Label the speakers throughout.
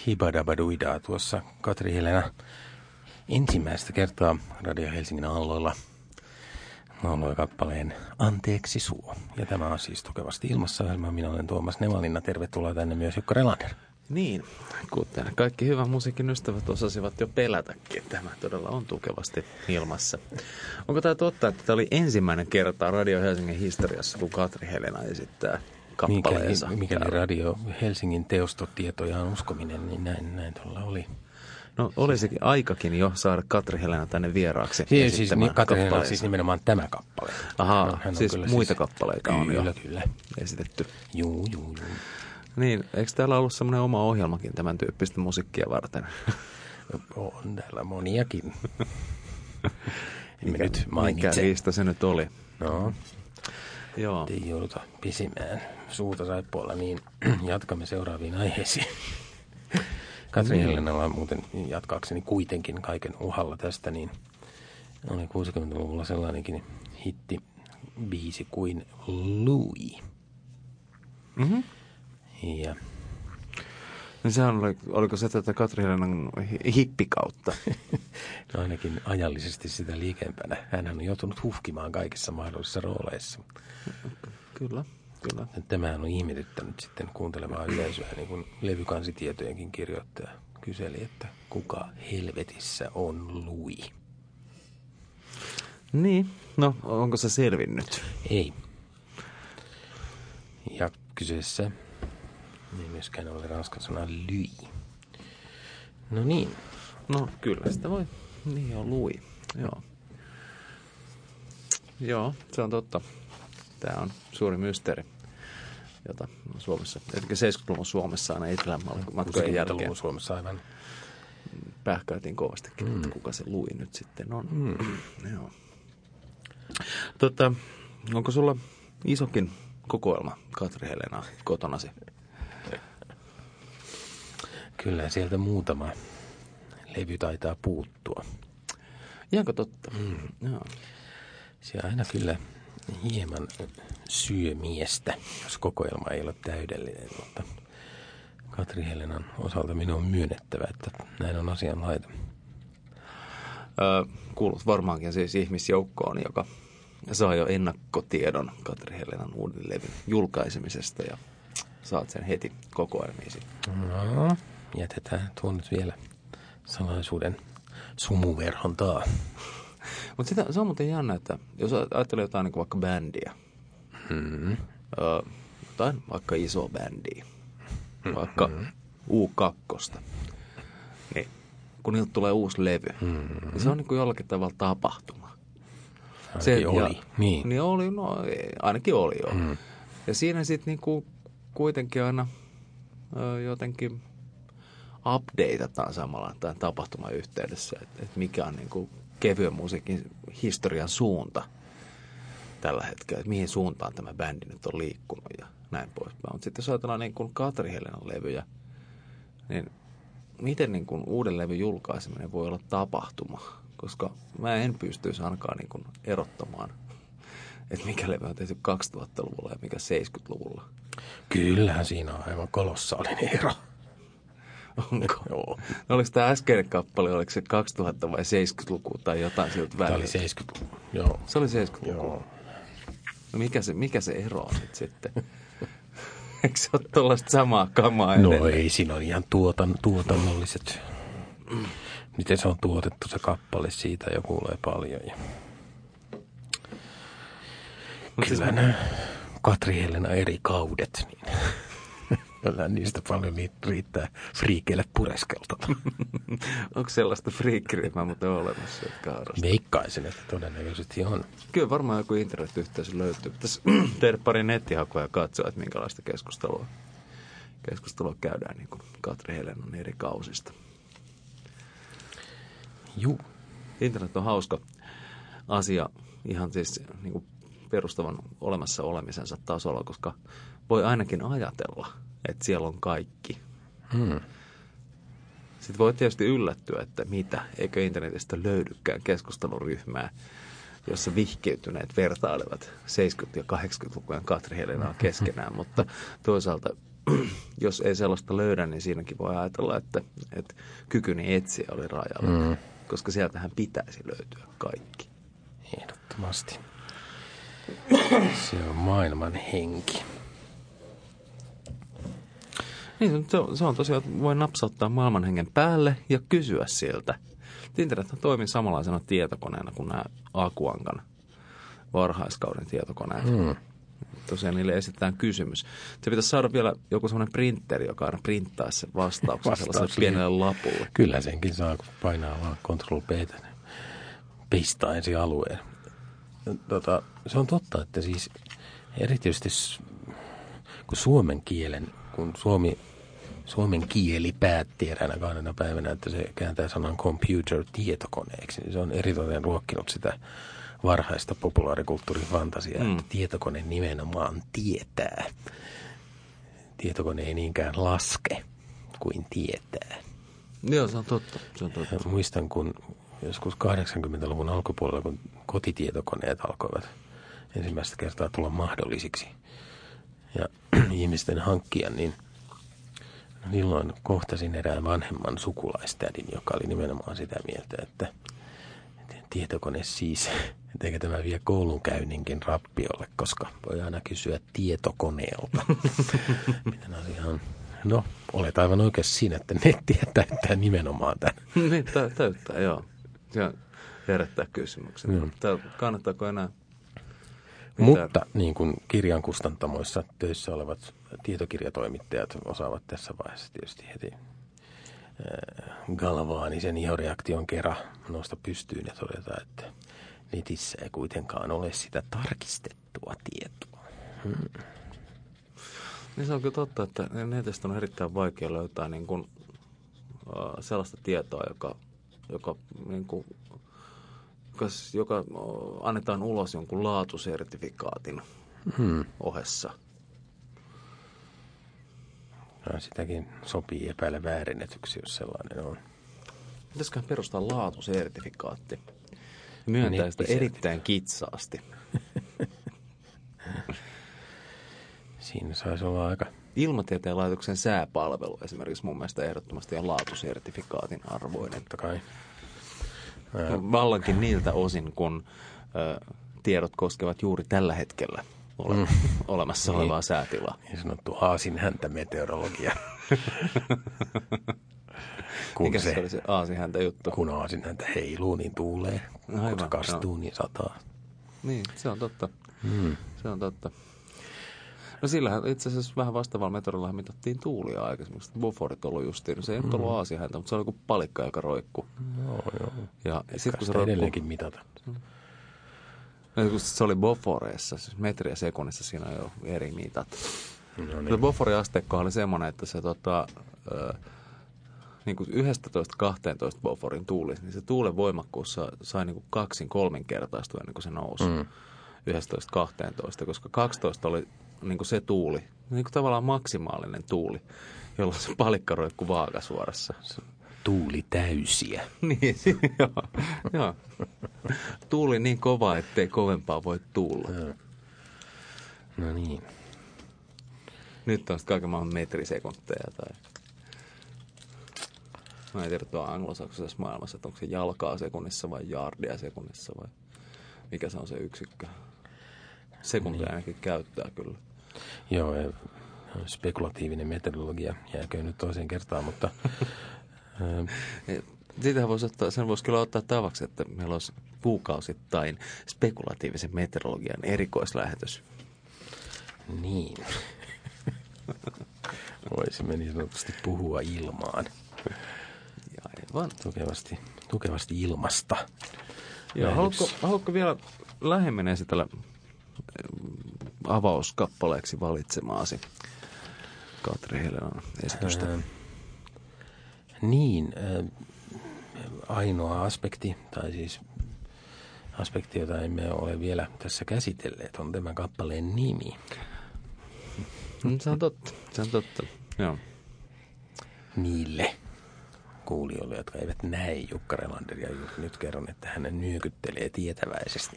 Speaker 1: hibadabaduidaa tuossa Katri Helena ensimmäistä kertaa Radio Helsingin aalloilla lauloi kappaleen Anteeksi suo. Ja tämä on siis Tukevasti ilmassa -ohjelma. Minä olen Tuomas Nevalinna. Tervetuloa tänne myös Jukka Relander.
Speaker 2: Niin, kuten kaikki hyvän musiikin ystävät osasivat jo pelätäkin. Tämä todella on Tukevasti ilmassa. Onko tämä totta, että tämä oli ensimmäinen kerta Radio Helsingin historiassa, kun Katri Helena esittää kappaleensa?
Speaker 1: Mikäli Radio Helsingin teostotietoja on uskominen, niin näin tuolla oli.
Speaker 2: No olisikin aikakin jo saada Katri Helena tänne vieraaksi
Speaker 1: esittämään Katri Helena, siis nimenomaan tämä kappale.
Speaker 2: Ahaa, siis muita kappaleita on jo esitetty.
Speaker 1: Juu.
Speaker 2: Niin, eikö täällä ollut semmoinen oma ohjelmakin tämän tyyppistä musiikkia varten?
Speaker 1: On täällä moniakin. Mikä
Speaker 2: niistä se nyt oli?
Speaker 1: No,
Speaker 2: joo.
Speaker 1: Ei jouduta pisimään suuta saippualla, niin jatkamme seuraaviin aiheisiin. Katri Helenalla muuten jatkaakseni kuitenkin kaiken uhalla tästä, niin oli 60-luvulla sellainenkin hittibiisi kuin Louis.
Speaker 2: Mm-hmm.
Speaker 1: Ja
Speaker 2: no sehän oliko se tätä Katri Helenan hippikautta?
Speaker 1: No ainakin ajallisesti sitä liikempänä. Hän on joutunut hufkimaan kaikissa mahdollisissa rooleissa.
Speaker 2: Kyllä.
Speaker 1: Tämähän on ihmetyttänyt sitten kuuntelevaa yleisöä, niin kuin levykansitietojenkin kirjoittaja kyseli, että kuka helvetissä on Louis?
Speaker 2: Niin, no onko se selvinnyt?
Speaker 1: Ei. Ja kyseessä ei myöskään ole ranskan sana lui. No niin.
Speaker 2: No kyllä sitä voi. Niin on Louis. Joo, se on totta. Tämä on suuri mysteeri, jota Suomessa, eli 70-luvun Suomessa aina Etelänmatkojen jälkeen
Speaker 1: Suomessa aivan
Speaker 2: pähkäytiin kovastikin, että kuka se Louis nyt sitten on. Joo. Onko sulla isokin kokoelma Katri Helenaa kotonasi?
Speaker 1: Kyllä sieltä muutama levy taitaa puuttua.
Speaker 2: Ihanko totta? Joo.
Speaker 1: Se aina kyllä hieman syömiestä, jos kokoelma ei ole täydellinen, mutta Katri Helenan osalta minun on myönnettävä, että näin on asianlaita.
Speaker 2: Kuulut varmaankin siis ihmisjoukkoon, joka saa jo ennakkotiedon Katri Helenan uuden levyn julkaisemisesta ja saat sen heti kokoelmiisi.
Speaker 1: No, jätetään tuon nyt vielä salaisuuden sumuverhon taa.
Speaker 2: Mutta se on muuten jännä, että jos ajattelee jotain niin kuin vaikka bändiä, jotain vaikka isoa bändiä, vaikka U2, niin kun niiltä tulee uusi levy, niin se on niin kuin jollakin tavalla tapahtuma.
Speaker 1: Ainakin oli.
Speaker 2: Niin oli, no ainakin oli jo. Ja siinä sitten niin kuin kuitenkin aina jotenkin updateataan samalla tämän tapahtuman yhteydessä, että mikä on niin kuin kevyen musiikin historian suunta tällä hetkellä, että mihin suuntaan tämä bändi nyt on liikkunut ja näin poispäin. Mutta sitten jos ajatellaan niin kuin Katri Helenan levyjä, niin miten niin kuin uuden levyn julkaiseminen voi olla tapahtuma? Koska mä en pystyisi ainakaan niin kuin erottamaan, että mikä levy on tehty 2000-luvulla ja mikä 70-luvulla.
Speaker 1: Kyllähän siinä on aivan kolossaalinen ero.
Speaker 2: Onko? Joo. No oliko tämä äskeinen kappale, oliko se 2000 vai 70-luku tai jotain siltä välillä?
Speaker 1: Tämä oli 70-luku, joo.
Speaker 2: Se oli 70-luku?
Speaker 1: Joo.
Speaker 2: No mikä se ero on nyt sitten? Eikö se ole tuollaista samaa kamaa edelleen?
Speaker 1: No ei, siinä on ihan tuotannolliset. Miten se on tuotettu se kappale, siitä jo kuulee paljon. Ja kyllä siis nämä Katri Helena eri kaudet, niin kyllä niistä paljon riittää friikeille pureskeltava.
Speaker 2: Onko sellaista friikkiryhmää muuten olemassa, jotka harrastaa?
Speaker 1: Veikkaisin, että todennäköisesti on.
Speaker 2: Kyllä varmaan joku internetyhteisö löytyy. Pitäisi tehdä pari nettihakuja ja katsoa, että minkälaista keskustelua käydään niin kuin Katri Helenan eri kausista.
Speaker 1: Juu.
Speaker 2: Internet on hauska asia ihan siis niin kuin perustavan olemassa olemisensa tasolla, koska voi ainakin ajatella, että siellä on kaikki. Sitten voi tietysti yllättyä, että eikö internetistä löydykään keskusteluryhmää, jossa vihkiytyneet vertailevat 70- ja 80-lukujen Katri Helenaa keskenään, mutta toisaalta jos ei sellaista löydä, niin siinäkin voi ajatella, että kykyni etsiä oli rajalla. Koska sieltähän pitäisi löytyä kaikki.
Speaker 1: Ehdottomasti. Se on maailman henki.
Speaker 2: Niin, se on tosiaan, että voi napsauttaa maailman hengen päälle ja kysyä sieltä. Internet toimii samanlaisena tietokoneena kuin nämä Akuankan varhaiskauden tietokoneet. Tosiaan niille esitetään kysymys. Se pitäisi saada vielä joku sellainen printeri, joka aina printtaa sen vastauksen sellaiselle pienelle lapulle.
Speaker 1: Kyllä senkin saa, kun painaa vaan Ctrl-P:tä. Pistää ensin alueen. Se on totta, että siis erityisesti kun suomen kieli päätti eräänä 2 päivänä, että se kääntää sanan computer tietokoneeksi, niin se on eritoten ruokkinut sitä varhaista populaarikulttuurifantasiaa, että tietokone nimenomaan tietää. Tietokone ei niinkään laske kuin tietää.
Speaker 2: Joo, se on totta.
Speaker 1: Ja muistan, kun joskus 80-luvun alkupuolella, kun kotitietokoneet alkoivat ensimmäistä kertaa tulla mahdollisiksi ja ihmisten hankkia, niin silloin kohtasin erään vanhemman sukulaistädin, joka oli nimenomaan sitä mieltä, että tietokone siis, eikä tämä vie koulunkäynninkin rappiolle, koska voi aina kysyä tietokoneelta. Miten asia on? No, olet aivan oikeassa siinä, että nettiä täyttää nimenomaan tämän.
Speaker 2: Niin, täyttää, joo. Ja herättää kysymyksen. Kannattaako enää?
Speaker 1: Mutta niin kuin kirjan kustantamoissa töissä olevat tietokirjatoimittajat osaavat tässä vaiheessa tietysti heti galvaanisen ihoreaktion kerran nousta pystyyn ja todeta, että netissä ei kuitenkaan ole sitä tarkistettua tietoa.
Speaker 2: Niin se on kyllä totta, että netistä on erittäin vaikea löytää niin kuin, sellaista tietoa, joka annetaan ulos jonkun laatusertifikaatin ohessa.
Speaker 1: No, sitäkin sopii epäillä väärinnetyksi, jos sellainen on.
Speaker 2: Pitäisiköhän perustaa laatusertifikaatti? Myöntää sitä erittäin kitsaasti.
Speaker 1: Siinä saisi olla aika...
Speaker 2: Ilmatieteen laitoksen sääpalvelu esimerkiksi mun mielestä ehdottomasti on laatusertifikaatin arvoinen.
Speaker 1: Totta kai.
Speaker 2: Vallankin niiltä osin, kun tiedot koskevat juuri tällä hetkellä olemassa olevaa säätilaa.
Speaker 1: Niin sanottu aasinhäntä-meteorologia.
Speaker 2: Mikä se oli se aasinhäntä-juttu?
Speaker 1: Kun aasinhäntä heiluu, niin tuulee. Kun se kastuu, niin sataa.
Speaker 2: Niin, se on totta. Se on totta. No sillähän itse asiassa vähän vastaavalla meteorilla mitattiin tuulia aikaisemmin. Boforit ollut justiin. No se ei nyt ollut aasiahäntä, mutta se oli kuin palikka, joka roikkuu.
Speaker 1: Joo.
Speaker 2: Ja sit, kun se
Speaker 1: roikkuu... edelleenkin mitata.
Speaker 2: No, kun se oli Boforeissa, siis metriä sekunnissa, siinä on jo eri mitat.
Speaker 1: No niin.
Speaker 2: Boforin asteikko oli semmoinen, että se niin kuin 11-12 Boforin tuuli, niin se tuulen voimakkuus sai niin kuin 2-3-kertaistua ennen kuin se nousi 11-12, koska 12 oli niin kuin se tuuli, niin kuin tavallaan maksimaalinen tuuli, jolloin se palikka roikkui vaakasuorassa.
Speaker 1: Tuuli täysiä.
Speaker 2: Niin, joo. Tuuli niin kova, ettei kovempaa voi tuulla.
Speaker 1: No niin.
Speaker 2: Nyt on sitten kaiken maailman metrisekunteja tai... Mä en tiedä tuolla anglosaksisessa maailmassa, että onko se jalkaa sekunnissa vai jaardia sekunnissa vai mikä se on se yksikkö. Sekuntia ainakin käyttää kyllä.
Speaker 1: Joo, spekulatiivinen meteorologia jääköön nyt toiseen kertaan, mutta...
Speaker 2: Siitähän sen voisi kyllä ottaa tavaksi, että meillä olisi kuukausittain spekulatiivisen meteorologian erikoislähetys.
Speaker 1: Niin. Voisimme niin sanotusti puhua ilmaan.
Speaker 2: Aivan.
Speaker 1: Tukevasti ilmasta.
Speaker 2: Joo, haluatko vielä lähemmin esitellä avauskappaleeksi valitsemaasi Katri Helenan esitystä?
Speaker 1: Ainoa aspekti, tai siis aspekti, jota emme ole vielä tässä käsitelleet, on tämän kappaleen nimi.
Speaker 2: Se on totta. Joo.
Speaker 1: Niille kuulijoille, jotka eivät näe Jukka Relanderia, nyt kerron, että hän nyökyttelee tietäväisesti.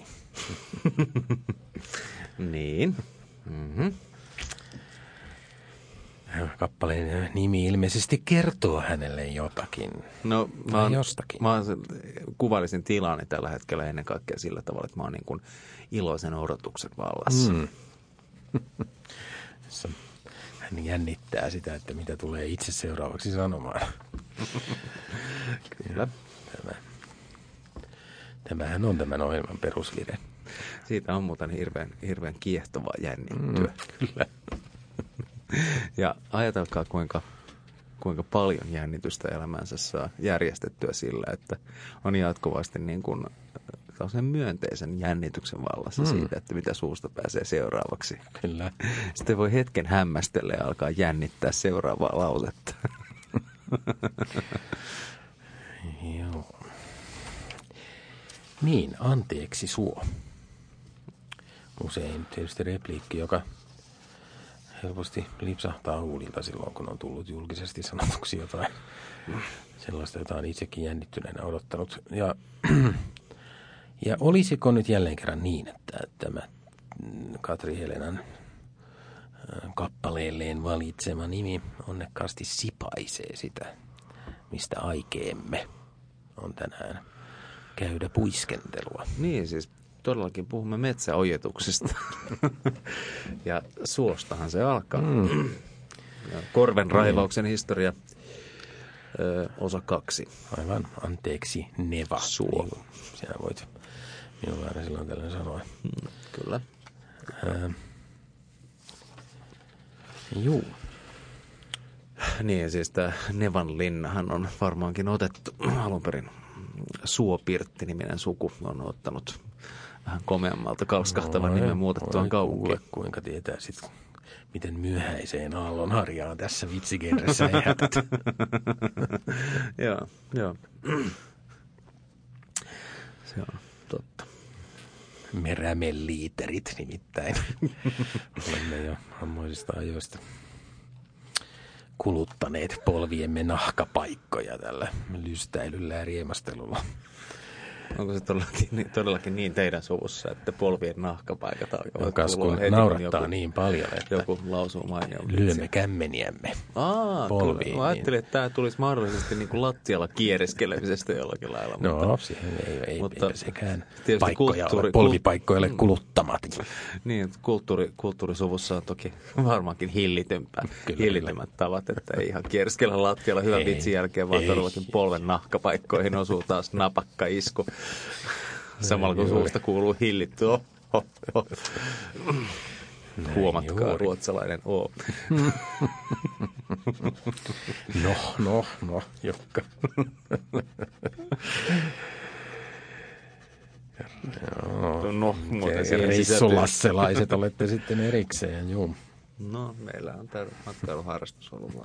Speaker 2: Niin.
Speaker 1: Kappaleen nimi ilmeisesti kertoo hänelle jotakin.
Speaker 2: No,
Speaker 1: jostakin.
Speaker 2: Kuvailisin tilani tällä hetkellä ennen kaikkea sillä tavalla, että mä oon niin kuin iloisen odotuksen vallassa.
Speaker 1: Hän jännittää sitä, että mitä tulee itse seuraavaksi sanomaan.
Speaker 2: Kyllä.
Speaker 1: Tämähän on tämän ohjelman perusvire.
Speaker 2: Siitä on muuten hirveän kiehtovaa jännittyä.
Speaker 1: Kyllä.
Speaker 2: Ja ajatelkaa, kuinka paljon jännitystä elämänsä saa järjestettyä sillä, että on jatkuvasti niin kuin myönteisen jännityksen vallassa siitä, että mitä suusta pääsee seuraavaksi.
Speaker 1: Kyllä.
Speaker 2: Sitten voi hetken hämmästellä ja alkaa jännittää seuraavaa lausetta.
Speaker 1: Joo. Niin, anteeksi suo. Usein tietysti repliikki, joka helposti lipsahtaa huulilta silloin, kun on tullut julkisesti sanotuksi jotain sellaista, jota on itsekin jännittyneenä odottanut. Ja olisiko nyt jälleen kerran niin, että tämä Katri Helenan kappaleelleen valitsema nimi onnekkaasti sipaisee sitä, mistä aikeemme on tänään käydä puiskentelua.
Speaker 2: Niin, siis todellakin puhumme metsäojetuksesta. Ja suostahan se alkaa. Ja korven raivauksen historia, osa 2.
Speaker 1: Aivan, anteeksi Neva.
Speaker 2: Suo.
Speaker 1: Niin, sinä voit minulle aina silloin tällöin sanoa.
Speaker 2: Kyllä.
Speaker 1: Juu.
Speaker 2: Niin, siis tämä Nevan linnahan on varmaankin otettu alun perin. Suopirtti-niminen suku on ottanut vähän komeammalta kalskahtavan nimen muutettuaan kaupunkiin.
Speaker 1: Kuinka tietää sitten, miten myöhäiseen aallonharjaan tässä vitsigenressä ehätät.
Speaker 2: Joo. Se on totta.
Speaker 1: Me rämeliiterit nimittäin. Olemme jo ammoisista ajoista kuluttaneet polviemme nahkapaikkoja tällä lystäilyllä ja riemastelulla.
Speaker 2: Onko se todellakin niin teidän suvussa, että polvien nahkapaikat alkavat
Speaker 1: Kas kun naurattaa niin paljon, että
Speaker 2: joku lausuu mainion.
Speaker 1: lyömme kämmeniämme polviin.
Speaker 2: Mä ajattelin, että tämä tulisi mahdollisesti niin kuin lattialla kiereskelemisestä jollakin lailla.
Speaker 1: No, siihen ei sekään paikkoja ole, polvipaikkoille kuluttamat.
Speaker 2: Niin, kulttuurisuvussa on toki varmaankin hillittömät tavat, että ei ihan kiereskellä lattialla hyvän vitsin jälkeen, vaan todellakin polven nahkapaikkoihin osuu taas napakka isku. Samalla kun suusta kuuluu hillitty. Huomatkaa, ruotsalainen O.
Speaker 1: No, Jokka. Reissulasselaiset olette sitten erikseen, juu.
Speaker 2: No, meillä on tämä matkailuharrastus ollut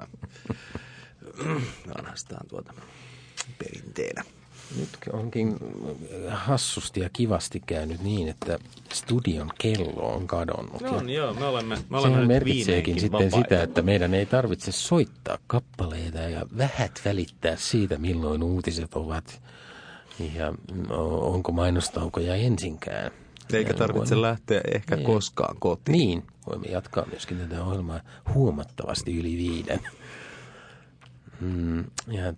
Speaker 2: vanhastaan perinteenä.
Speaker 1: Nyt onkin hassusti ja kivasti käynyt niin, että studion kello on kadonnut.
Speaker 2: No joo, me olemme
Speaker 1: sehän merkitseekin sitten sitä, että meidän ei tarvitse soittaa kappaleita ja vähät välittää siitä, milloin uutiset ovat ja onko mainostaukoja ensinkään.
Speaker 2: Eikä tarvitse lähteä ehkä koskaan kotiin.
Speaker 1: Niin, voimme jatkaa myöskin tätä ohjelmaa huomattavasti yli 5. Ja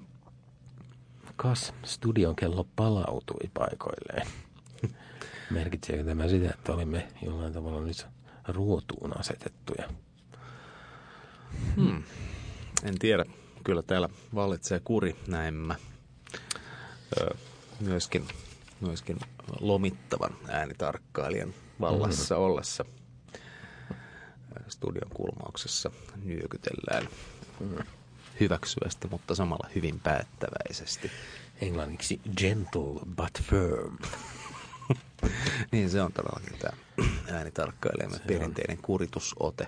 Speaker 1: kas studion kello palautui paikoilleen. Merkitseekö tämä sitä, että olimme jollain tavalla nyt ruotuun asetettuja?
Speaker 2: En tiedä. Kyllä täällä vallitsee kuri näemmä. Myöskin lomittavan äänitarkkailijan vallassa ollessa studion kulmauksessa nyökytellään hyväksyvästi, mutta samalla hyvin päättäväisesti.
Speaker 1: Englanniksi gentle but firm.
Speaker 2: Niin se on todellakin tämä äänitarkkailijamme perinteinen kuritusote.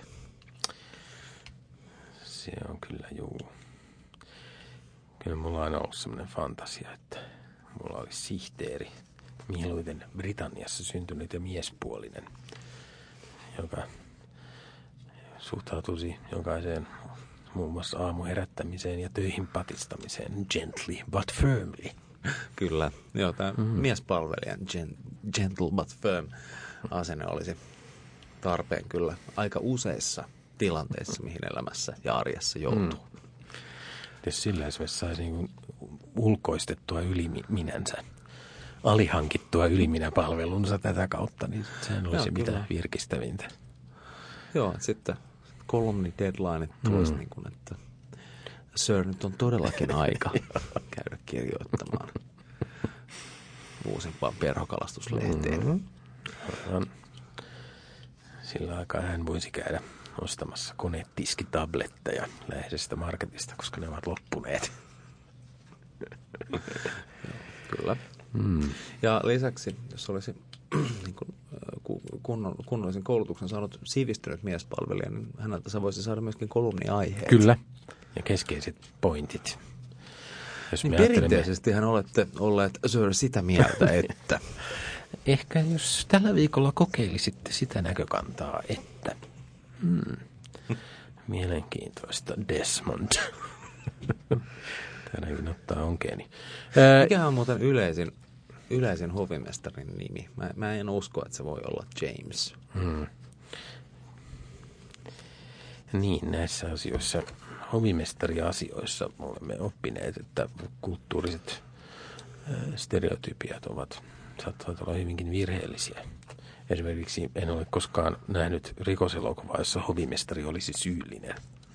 Speaker 1: Se on kyllä juu. Kyllä mulla on aina ollut sellainen fantasia, että mulla olisi sihteeri, mieluiten Britanniassa syntynyt ja miespuolinen, joka suhtautuisi jokaiseen muun muassa aamuherättämiseen ja töihin patistamiseen gently but firmly.
Speaker 2: Kyllä. Joo, tämä miespalvelijan gentle but firm asenne olisi tarpeen kyllä aika useissa tilanteissa, mihin elämässä ja arjessa joutuu.
Speaker 1: Jos sillä esimerkiksi saisi niin ulkoistettua yliminänsä, alihankittua yliminäpalvelunsa tätä kautta, niin sehän olisi mitä virkistävintä.
Speaker 2: Joo, sitten kolumni deadline tulisi niin kuin, että Sir, nyt on todellakin aika käydä kirjoittamaan uusimpaan perhokalastuslehteen. Sillä aikaa hän voisi käydä ostamassa konetiskitabletteja Läheisestä Marketista, koska ne ovat loppuneet. Kyllä. Ja lisäksi, jos olisi niin kunnollisen koulutuksen saanut sivistynyt miespalvelija, niin häneltä se voisi saada myöskin kolumniaiheet.
Speaker 1: Kyllä. Ja keskeiset pointit. Jos
Speaker 2: niin perinteisestihän olette olleet Sir sitä mieltä, että...
Speaker 1: Ehkä jos tällä viikolla kokeilisitte sitä näkökantaa, että... Mielenkiintoista, Desmond. Tänäkin ottaa onkeeni.
Speaker 2: Mikähän on muuten yleisin hovimestarin nimi? Mä en usko, että se voi olla James.
Speaker 1: Niin, näissä asioissa, hovimestariasioissa olemme oppineet, että kulttuuriset stereotypiat saattavat olla hyvinkin virheellisiä. Esimerkiksi en ole koskaan nähnyt rikoselokuvaa, jossa hovimestari olisi syyllinen.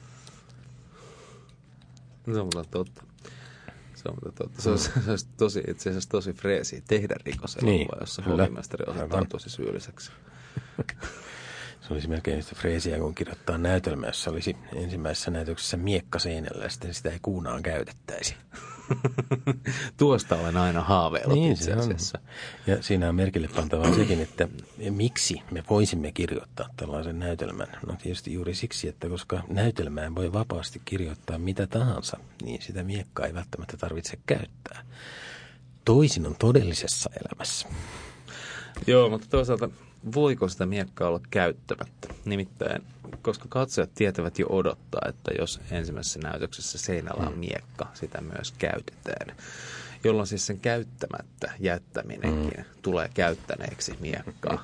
Speaker 2: Se on totta. Se olisi itse asiassa tosi freesi tehdä rikoselokuvaa, jossa hovimestari osoittautuisi syylliseksi.
Speaker 1: Se olisi melkein sitä freesiä, kun kirjoittaa näytelmä, jossa olisi ensimmäisessä näytöksessä miekka seinällä ja sitten sitä ei kuunaan käytettäisi.
Speaker 2: Tuosta olen aina haaveillut niin, itse asiassa.
Speaker 1: Ja siinä on merkille pantavaa sekin, että miksi me voisimme kirjoittaa tällaisen näytelmän. No tietysti juuri siksi, että koska näytelmään voi vapaasti kirjoittaa mitä tahansa, niin sitä miekkaa ei välttämättä tarvitse käyttää. Toisin on todellisessa elämässä.
Speaker 2: Joo, mutta toisaalta voiko sitä miekkaa olla käyttämättä? Nimittäin, koska katsojat tietävät jo odottaa, että jos ensimmäisessä näytöksessä seinällä on miekka, sitä myös käytetään. Jolloin siis sen käyttämättä jättäminenkin tulee käyttäneeksi miekkaa.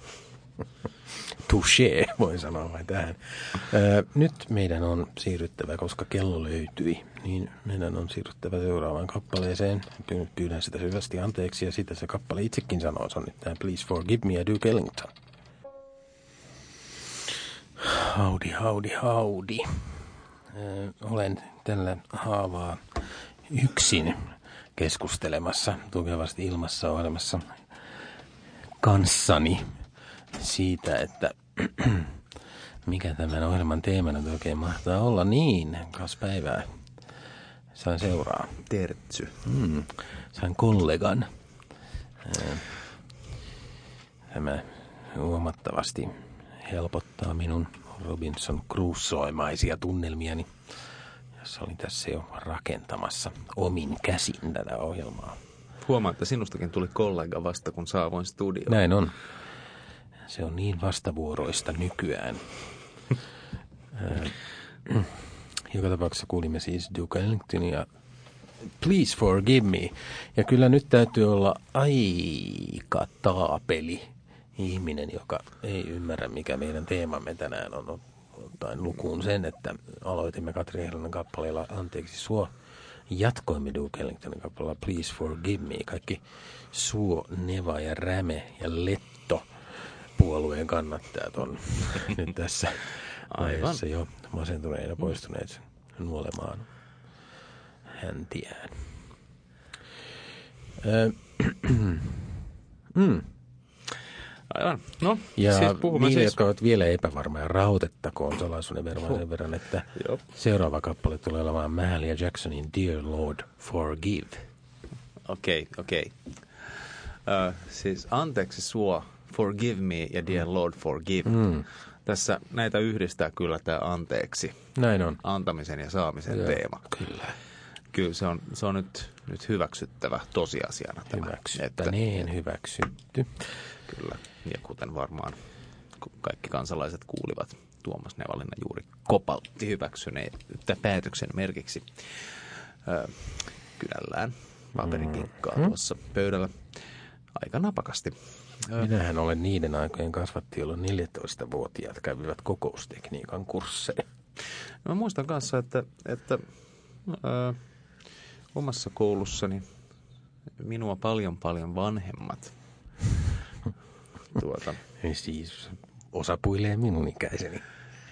Speaker 1: Touché, voi sanoa vain tähän. Nyt meidän on siirryttävä, koska kello löytyi, niin meidän on siirryttävä seuraavaan kappaleeseen. Pyydän sitä syvästi anteeksi ja sitä se kappale itsekin sanoo. Se on nyt tämä Please Forgive Me ja Duke Ellington. Howdy. Olen tällä haavaa yksin keskustelemassa tukevasti ilmassa olemassa kanssani siitä, että mikä tämän ohjelman teemana oikein mahtaa olla. Niin, 2 päivää sain seuraa.
Speaker 2: Tertsy.
Speaker 1: Sain kollegan. Tämä huomattavasti helpottaa minun Robinson Crusoe-maisia tunnelmiani, jossa olin tässä jo rakentamassa omin käsin tätä ohjelmaa.
Speaker 2: Huomaa, että sinustakin tuli kollega vasta, kun saavuin studioon.
Speaker 1: Näin on. Se on niin vastavuoroista nykyään. Joka tapauksessa kuulimme siis Duke Ellingtonia Please Forgive Me. Ja kyllä nyt täytyy olla aika taapeli ihminen, joka ei ymmärrä, mikä meidän teemamme tänään on. Ottaen lukuun sen, että aloitimme Katri Helenan kappaleella Anteeksi suo. Jatkoimme Duke Ellingtonin kappaleella Please Forgive Me. Kaikki Suo, Neva ja Räme ja Letto puolueen kannattajat on nyt tässä aiheessa jo masentuneina poistuneet nuolemaan häntiään.
Speaker 2: Aivan. No,
Speaker 1: ja
Speaker 2: siis puhumme
Speaker 1: niille,
Speaker 2: siis...
Speaker 1: jotka ovat vielä epävarmoja, rauhoitettakoon salaisuuden sen verran, että seuraava kappale tulee olemaan Mahalia Jacksonin Dear Lord Forgive.
Speaker 2: Okei. Siis Anteeksi suo, Forgive Me ja Dear Lord Forgive. Tässä näitä yhdistää kyllä tämä anteeksi.
Speaker 1: Näin on.
Speaker 2: Antamisen ja saamisen teema. Kyllä se on nyt hyväksyttävä tosiasiana tämä.
Speaker 1: Hyväksyttäneen hyväksytty.
Speaker 2: Kyllä, ja kuten varmaan kaikki kansalaiset kuulivat, Tuomas Nevalinen juuri kopautti hyväksyneen päätöksen merkiksi kynällään paperipinkkaa tuossa pöydällä aika napakasti.
Speaker 1: Minähän olen niiden aikojen kasvatti, jolloin 14-vuotiaat kävivät kokoustekniikan kursseja.
Speaker 2: No, mä muistan kanssa, että omassa koulussani minua paljon vanhemmat
Speaker 1: Siis osapuilee minun ikäiseni.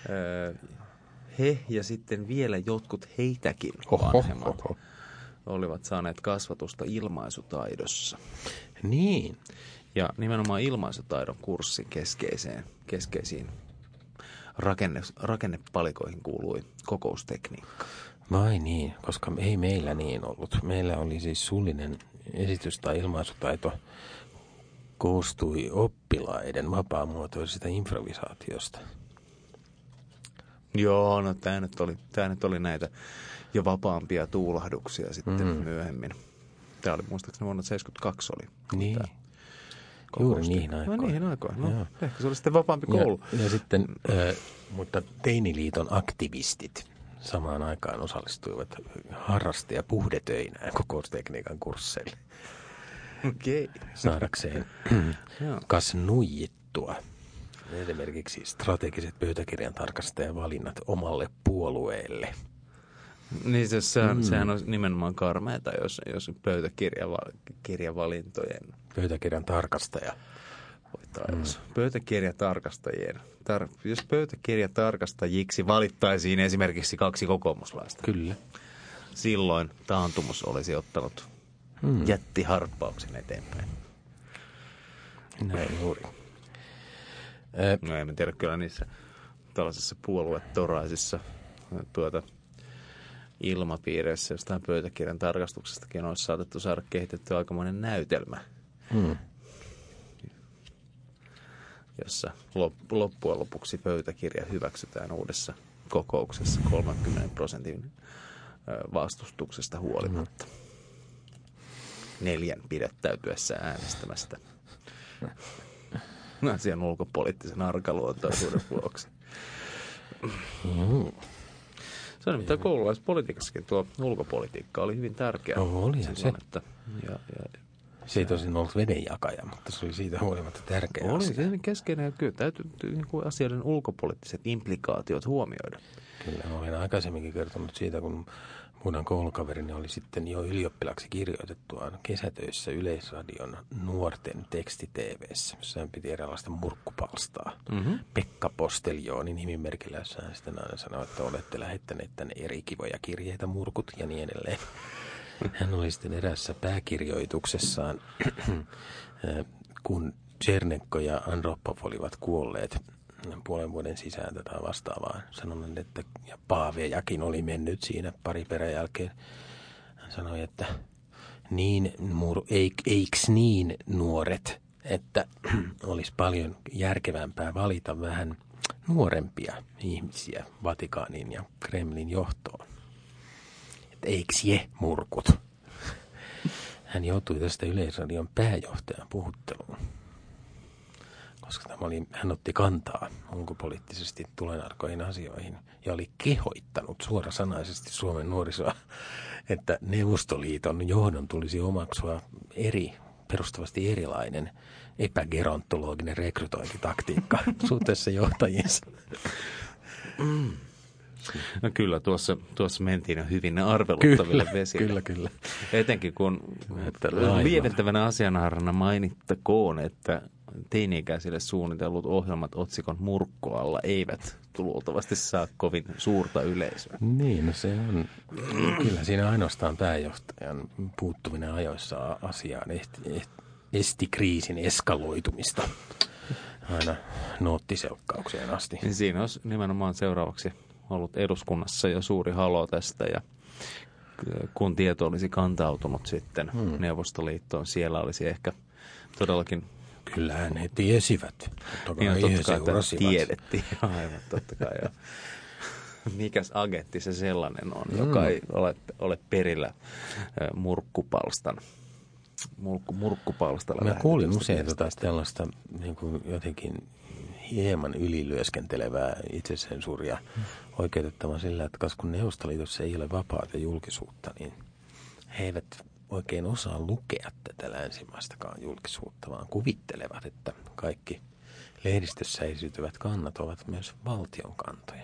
Speaker 2: He ja sitten vielä jotkut heitäkin vanhemmat olivat saaneet kasvatusta ilmaisutaidossa.
Speaker 1: Niin.
Speaker 2: Ja nimenomaan ilmaisutaidon kurssin keskeisiin rakennepalikoihin kuului kokoustekniikka.
Speaker 1: Vai niin, koska ei meillä niin ollut. Meillä oli siis suullinen esitys tai ilmaisutaito koostui oppilaiden vapaamuotoisesta improvisaatiosta.
Speaker 2: Joo, no tämä nyt oli näitä jo vapaampia tuulahduksia sitten myöhemmin. Tämä oli muistaakseni vuonna 1972 oli.
Speaker 1: Niin. Juuri niihin aikoihin.
Speaker 2: No niihin aikoihin. No, ehkä se oli sitten vapaampi koulu.
Speaker 1: Ja sitten, mutta Teiniliiton aktivistit samaan aikaan osallistuivat harrasti- ja puhdetöinään kokoustekniikan kursseille.
Speaker 2: Okei.
Speaker 1: Saadakseen kas nuijittua esimerkiksi strategiset pöytäkirjan tarkastajan valinnat omalle puolueelle.
Speaker 2: Niin sehän on nimenomaan karmeeta, jos pöytäkirjavalintojen...
Speaker 1: Pöytäkirjan tarkastaja.
Speaker 2: Pöytäkirjatarkastajien. Jos pöytäkirjatarkastajiksi valittaisiin esimerkiksi 2 kokoomuslaista.
Speaker 1: Kyllä.
Speaker 2: Silloin taantumus olisi ottanut jättiharppauksen eteenpäin.
Speaker 1: Näin juuri.
Speaker 2: No en tiedä, kyllä niissä tällaisissa puoluetoraisissa ilmapiireissä jostain pöytäkirjan tarkastuksestakin olisi saatettu saada kehitettyä aikamoinen näytelmä, jossa loppujen lopuksi pöytäkirja hyväksytään uudessa kokouksessa 30% vastustuksesta huolimatta. 4 pidättäytyessä äänestämästä asian ulkopoliittisen arkaluontoisuuden vuoksi. Se on nimittäin koululaispolitiikassakin tuo ulkopolitiikka oli hyvin tärkeä.
Speaker 1: Olihan se. Se ei
Speaker 2: Ja
Speaker 1: tosin ollut vedenjakaja, mutta se oli siitä huolimatta tärkeä
Speaker 2: oli
Speaker 1: asia.
Speaker 2: se keskeinen ja kyllä täytyy asioiden ulkopoliittiset implikaatiot huomioida.
Speaker 1: Kyllä, olen aikaisemminkin kertonut siitä, kun mun koulukaverini oli sitten jo ylioppilaksi kirjoitettuaan kesätöissä Yleisradion nuorten teksti-TV:ssä, jossa hän piti eräänlaista murkkupalstaa. Pekka Posteljooni nimimerkillä, jossa hän sitten aina sanoi, että olette lähettäneet tänne eri kivoja kirjeitä, murkut ja niin edelleen. Hän oli sitten erässä pääkirjoituksessaan, kun Tšernenko ja Andropov olivat kuolleet puolen vuoden sisään tätä vastaavaa, sanonut, että ja Paavejakin oli mennyt siinä pari peräjälkeen. Hän sanoi, että eiks niin nuoret, että olisi paljon järkevämpää valita vähän nuorempia ihmisiä Vatikaanin ja Kremlin johtoon. Että eiks je murkut? Hän joutui tästä Yleisradion pääjohtajan puhutteluun, koska hän otti kantaa ulkopoliittisesti tulenarkoihin asioihin ja oli kehoittanut suorasanaisesti Suomen nuorisoa, että Neuvostoliiton johdon tulisi omaksua perustavasti erilainen epägerontologinen rekrytointitaktiikka suhteessa johtajiinsa. No
Speaker 2: kyllä, tuossa mentiin jo hyvin arveluttaville vesille.
Speaker 1: Kyllä.
Speaker 2: Etenkin kun lieventävänä asianhaarana mainittakoon, että teini-ikäisille suunnitellut ohjelmat otsikon murkko alla eivät luultavasti saa kovin suurta yleisöä.
Speaker 1: Niin, no se on. Kyllä siinä ainoastaan pääjohtajan puuttuminen ajoissa asiaan esti kriisin eskaloitumista aina noottiselkkaukseen asti.
Speaker 2: Niin siinä olisi nimenomaan seuraavaksi ollut eduskunnassa jo suuri halo tästä ja kun tieto olisi kantautunut sitten Neuvostoliittoon, siellä olisi ehkä todellakin...
Speaker 1: Kyllähän he tiesivät.
Speaker 2: Totta kai tiedettiin. Aivan, totta kai. Ja mikäs agentti se sellainen on, joka ei ole perillä murkkupalstalla.
Speaker 1: Mä kuulin usein tällaista niin kuin jotenkin hieman ylilyöskentelevää itsesensuuria oikeutettavan sillä, että kun Neuvostoliitossa ei ole vapaata julkisuutta, niin he eivät oikein osaa lukea tätä länsimaistakaan julkisuutta, vaan kuvittelevat, että kaikki lehdistössä esiintyvät kannat ovat myös valtion kantoja.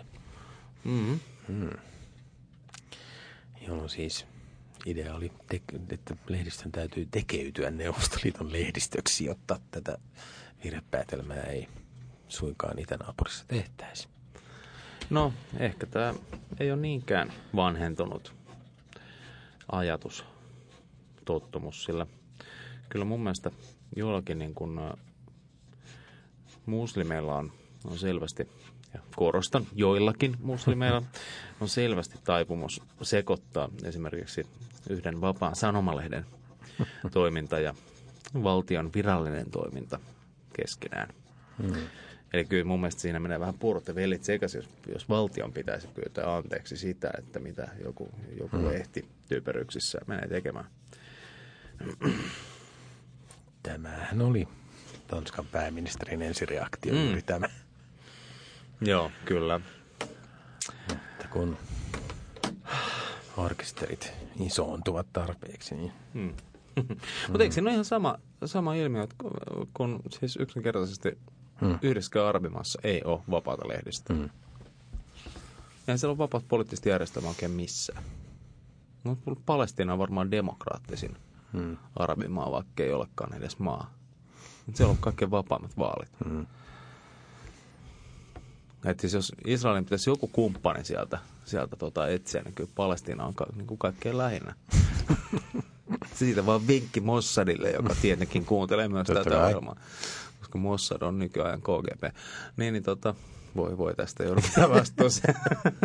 Speaker 1: Jolloin siis idea oli, että lehdistön täytyy tekeytyä Neuvostoliiton lehdistöksi, jotta tätä virhepäätelmää ei suinkaan itänaapurissa tehtäisi.
Speaker 2: No, ehkä tämä ei ole niinkään vanhentunut ajatus, tottumus, sillä kyllä mun mielestä jollakin niin kuin muslimeilla on selvästi, ja korostan, joillakin muslimeilla on selvästi taipumus sekoittaa esimerkiksi yhden vapaan sanomalehden toiminta ja valtion virallinen toiminta keskenään. Eli kyllä mun mielestä siinä menee vähän puurot ja vellit sekaisin, jos valtion pitäisi pyytää anteeksi sitä, että mitä joku lehti typeryksissä menee tekemään.
Speaker 1: Tämähän oli Tanskan pääministerin ensireaktio juuri tämä.
Speaker 2: Joo, kyllä.
Speaker 1: Mutta kun orkesterit isoontuvat tarpeeksi, niin...
Speaker 2: Mutta eikö siinä ole ihan sama ilmiö, kun siis yksinkertaisesti yhdessäkään arabimaassa ei ole vapaata lehdistöä. Eihän siellä ole vapaat poliittista järjestelmää oikein missään. No, Palestiina on varmaan demokraattisin arabimaa, vaikka ei olekaan edes maa. Siellä on kaikkein vapaammat vaalit. Että siis jos Israelin pitäisi joku kumppani sieltä etsiä, niin kyllä Palestiina on niin kuin kaikkein lähinnä. Siitä vaan vinkki Mossadille, joka tietenkin kuuntelee myös tätä ohjelmaa. Koska Mossad on nykyajan KGB. Niin voi tästä joudutaan vastuuseen.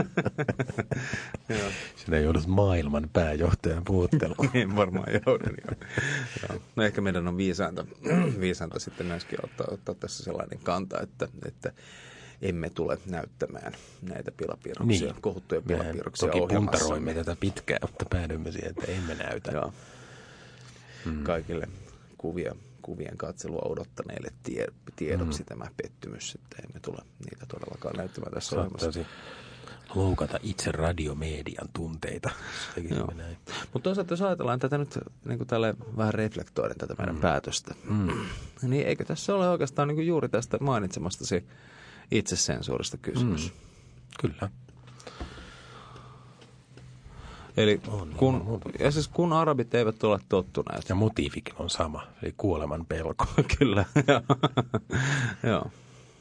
Speaker 1: Sinä joudut maailman pääjohtajan puhutteluun.
Speaker 2: Niin varmaan joudun. No ehkä meidän on viisainta sitten myöskin ottaa tässä sellainen kanta, että emme tule näyttämään näitä pilapiirroksia, kohuttuja pilapiirroksia
Speaker 1: ohjelmassa. Toki puntaroimme tätä pitkään, mutta päädymme siihen, että emme näytä.
Speaker 2: Joo. Kaikille kuvien katselua odottaneille tiedoksi tämä pettymys, että emme tule niitä todellakaan näyttämään tässä ohjelmassa.
Speaker 1: Loukata itse radiomedian tunteita.
Speaker 2: Mutta toisaalta jos ajatellaan tätä nyt niin kuin tälle vähän reflektoiden tätä meidän päätöstä, niin eikö tässä ole oikeastaan niin kuin juuri tästä mainitsemastasi itsesensuurista kysymys?
Speaker 1: Kyllä.
Speaker 2: Eli kun arabit eivät ole tottuneet.
Speaker 1: Ja motiivikin on sama, eli kuoleman pelko.
Speaker 2: Kyllä, joo.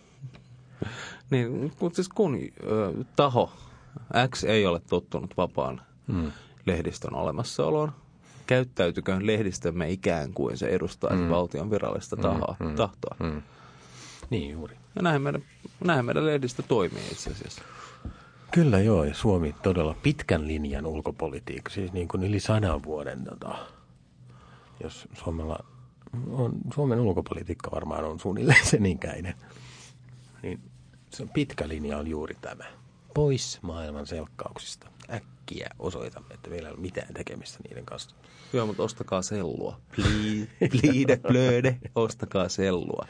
Speaker 2: Niin, kun taho X ei ole tottunut vapaan lehdistön olemassaoloon, käyttäytyköön lehdistömme ikään kuin se edustaisi valtion virallista tahtoa.
Speaker 1: Niin juuri.
Speaker 2: Ja näin meidän lehdistö toimii itse asiassa.
Speaker 1: Kyllä joo, ja Suomi todella pitkän linjan ulkopolitiikka, siis niin kuin yli 100 vuoden, jos Suomen ulkopolitiikka varmaan on suunnilleen sen ikäinen, niin se pitkä linja on juuri tämä. Pois maailman selkkauksista. Äkkiä osoitamme, että meillä ei ole mitään tekemistä niiden kanssa.
Speaker 2: Joo, mutta ostakaa sellua. Please, blöde, ostakaa sellua.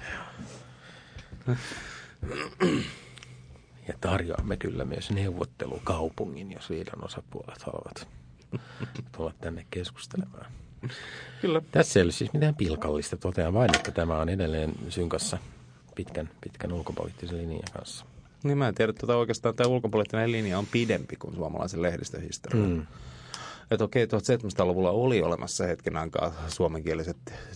Speaker 1: Ja tarjoamme kyllä myös neuvottelukaupungin, jos viiden osapuolet haluavat tulla tänne keskustelemaan.
Speaker 2: Kyllä.
Speaker 1: Tässä ei ole siis mitään pilkallista. Totean vain, että tämä on edelleen synkassa pitkän ulkopoliittisen linjan kanssa.
Speaker 2: Niin mä en tiedä, että oikeastaan tämä ulkopoliittinen linja on pidempi kuin suomalaisen lehdistöhistorian. Että okei, 1700-luvulla oli olemassa hetken aikaa suomenkieliset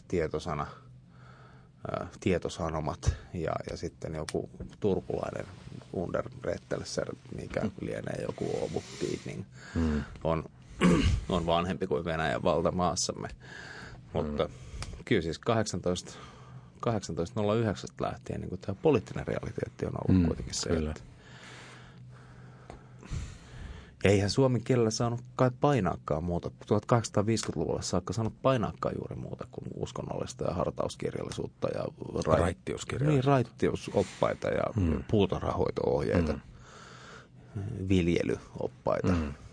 Speaker 2: tietosanomat ja sitten joku turkulainen Underrättelser, mikä lienee joku Åbo Tidning, on vanhempi kuin Venäjän valta maassamme. Mutta kyllä siis 1809 lähtien niin tämä poliittinen realiteetti on ollut kuitenkin se.
Speaker 1: Kyllä.
Speaker 2: Ja eihän suomen kielellä saanut kai painaakaan muuta. 1850-luvulla saakka saanut painaakaan juuri muuta kuin uskonnollista ja hartauskirjallisuutta ja raittiusoppaita ja puutarhahoito-ohjeita, viljelyoppaita.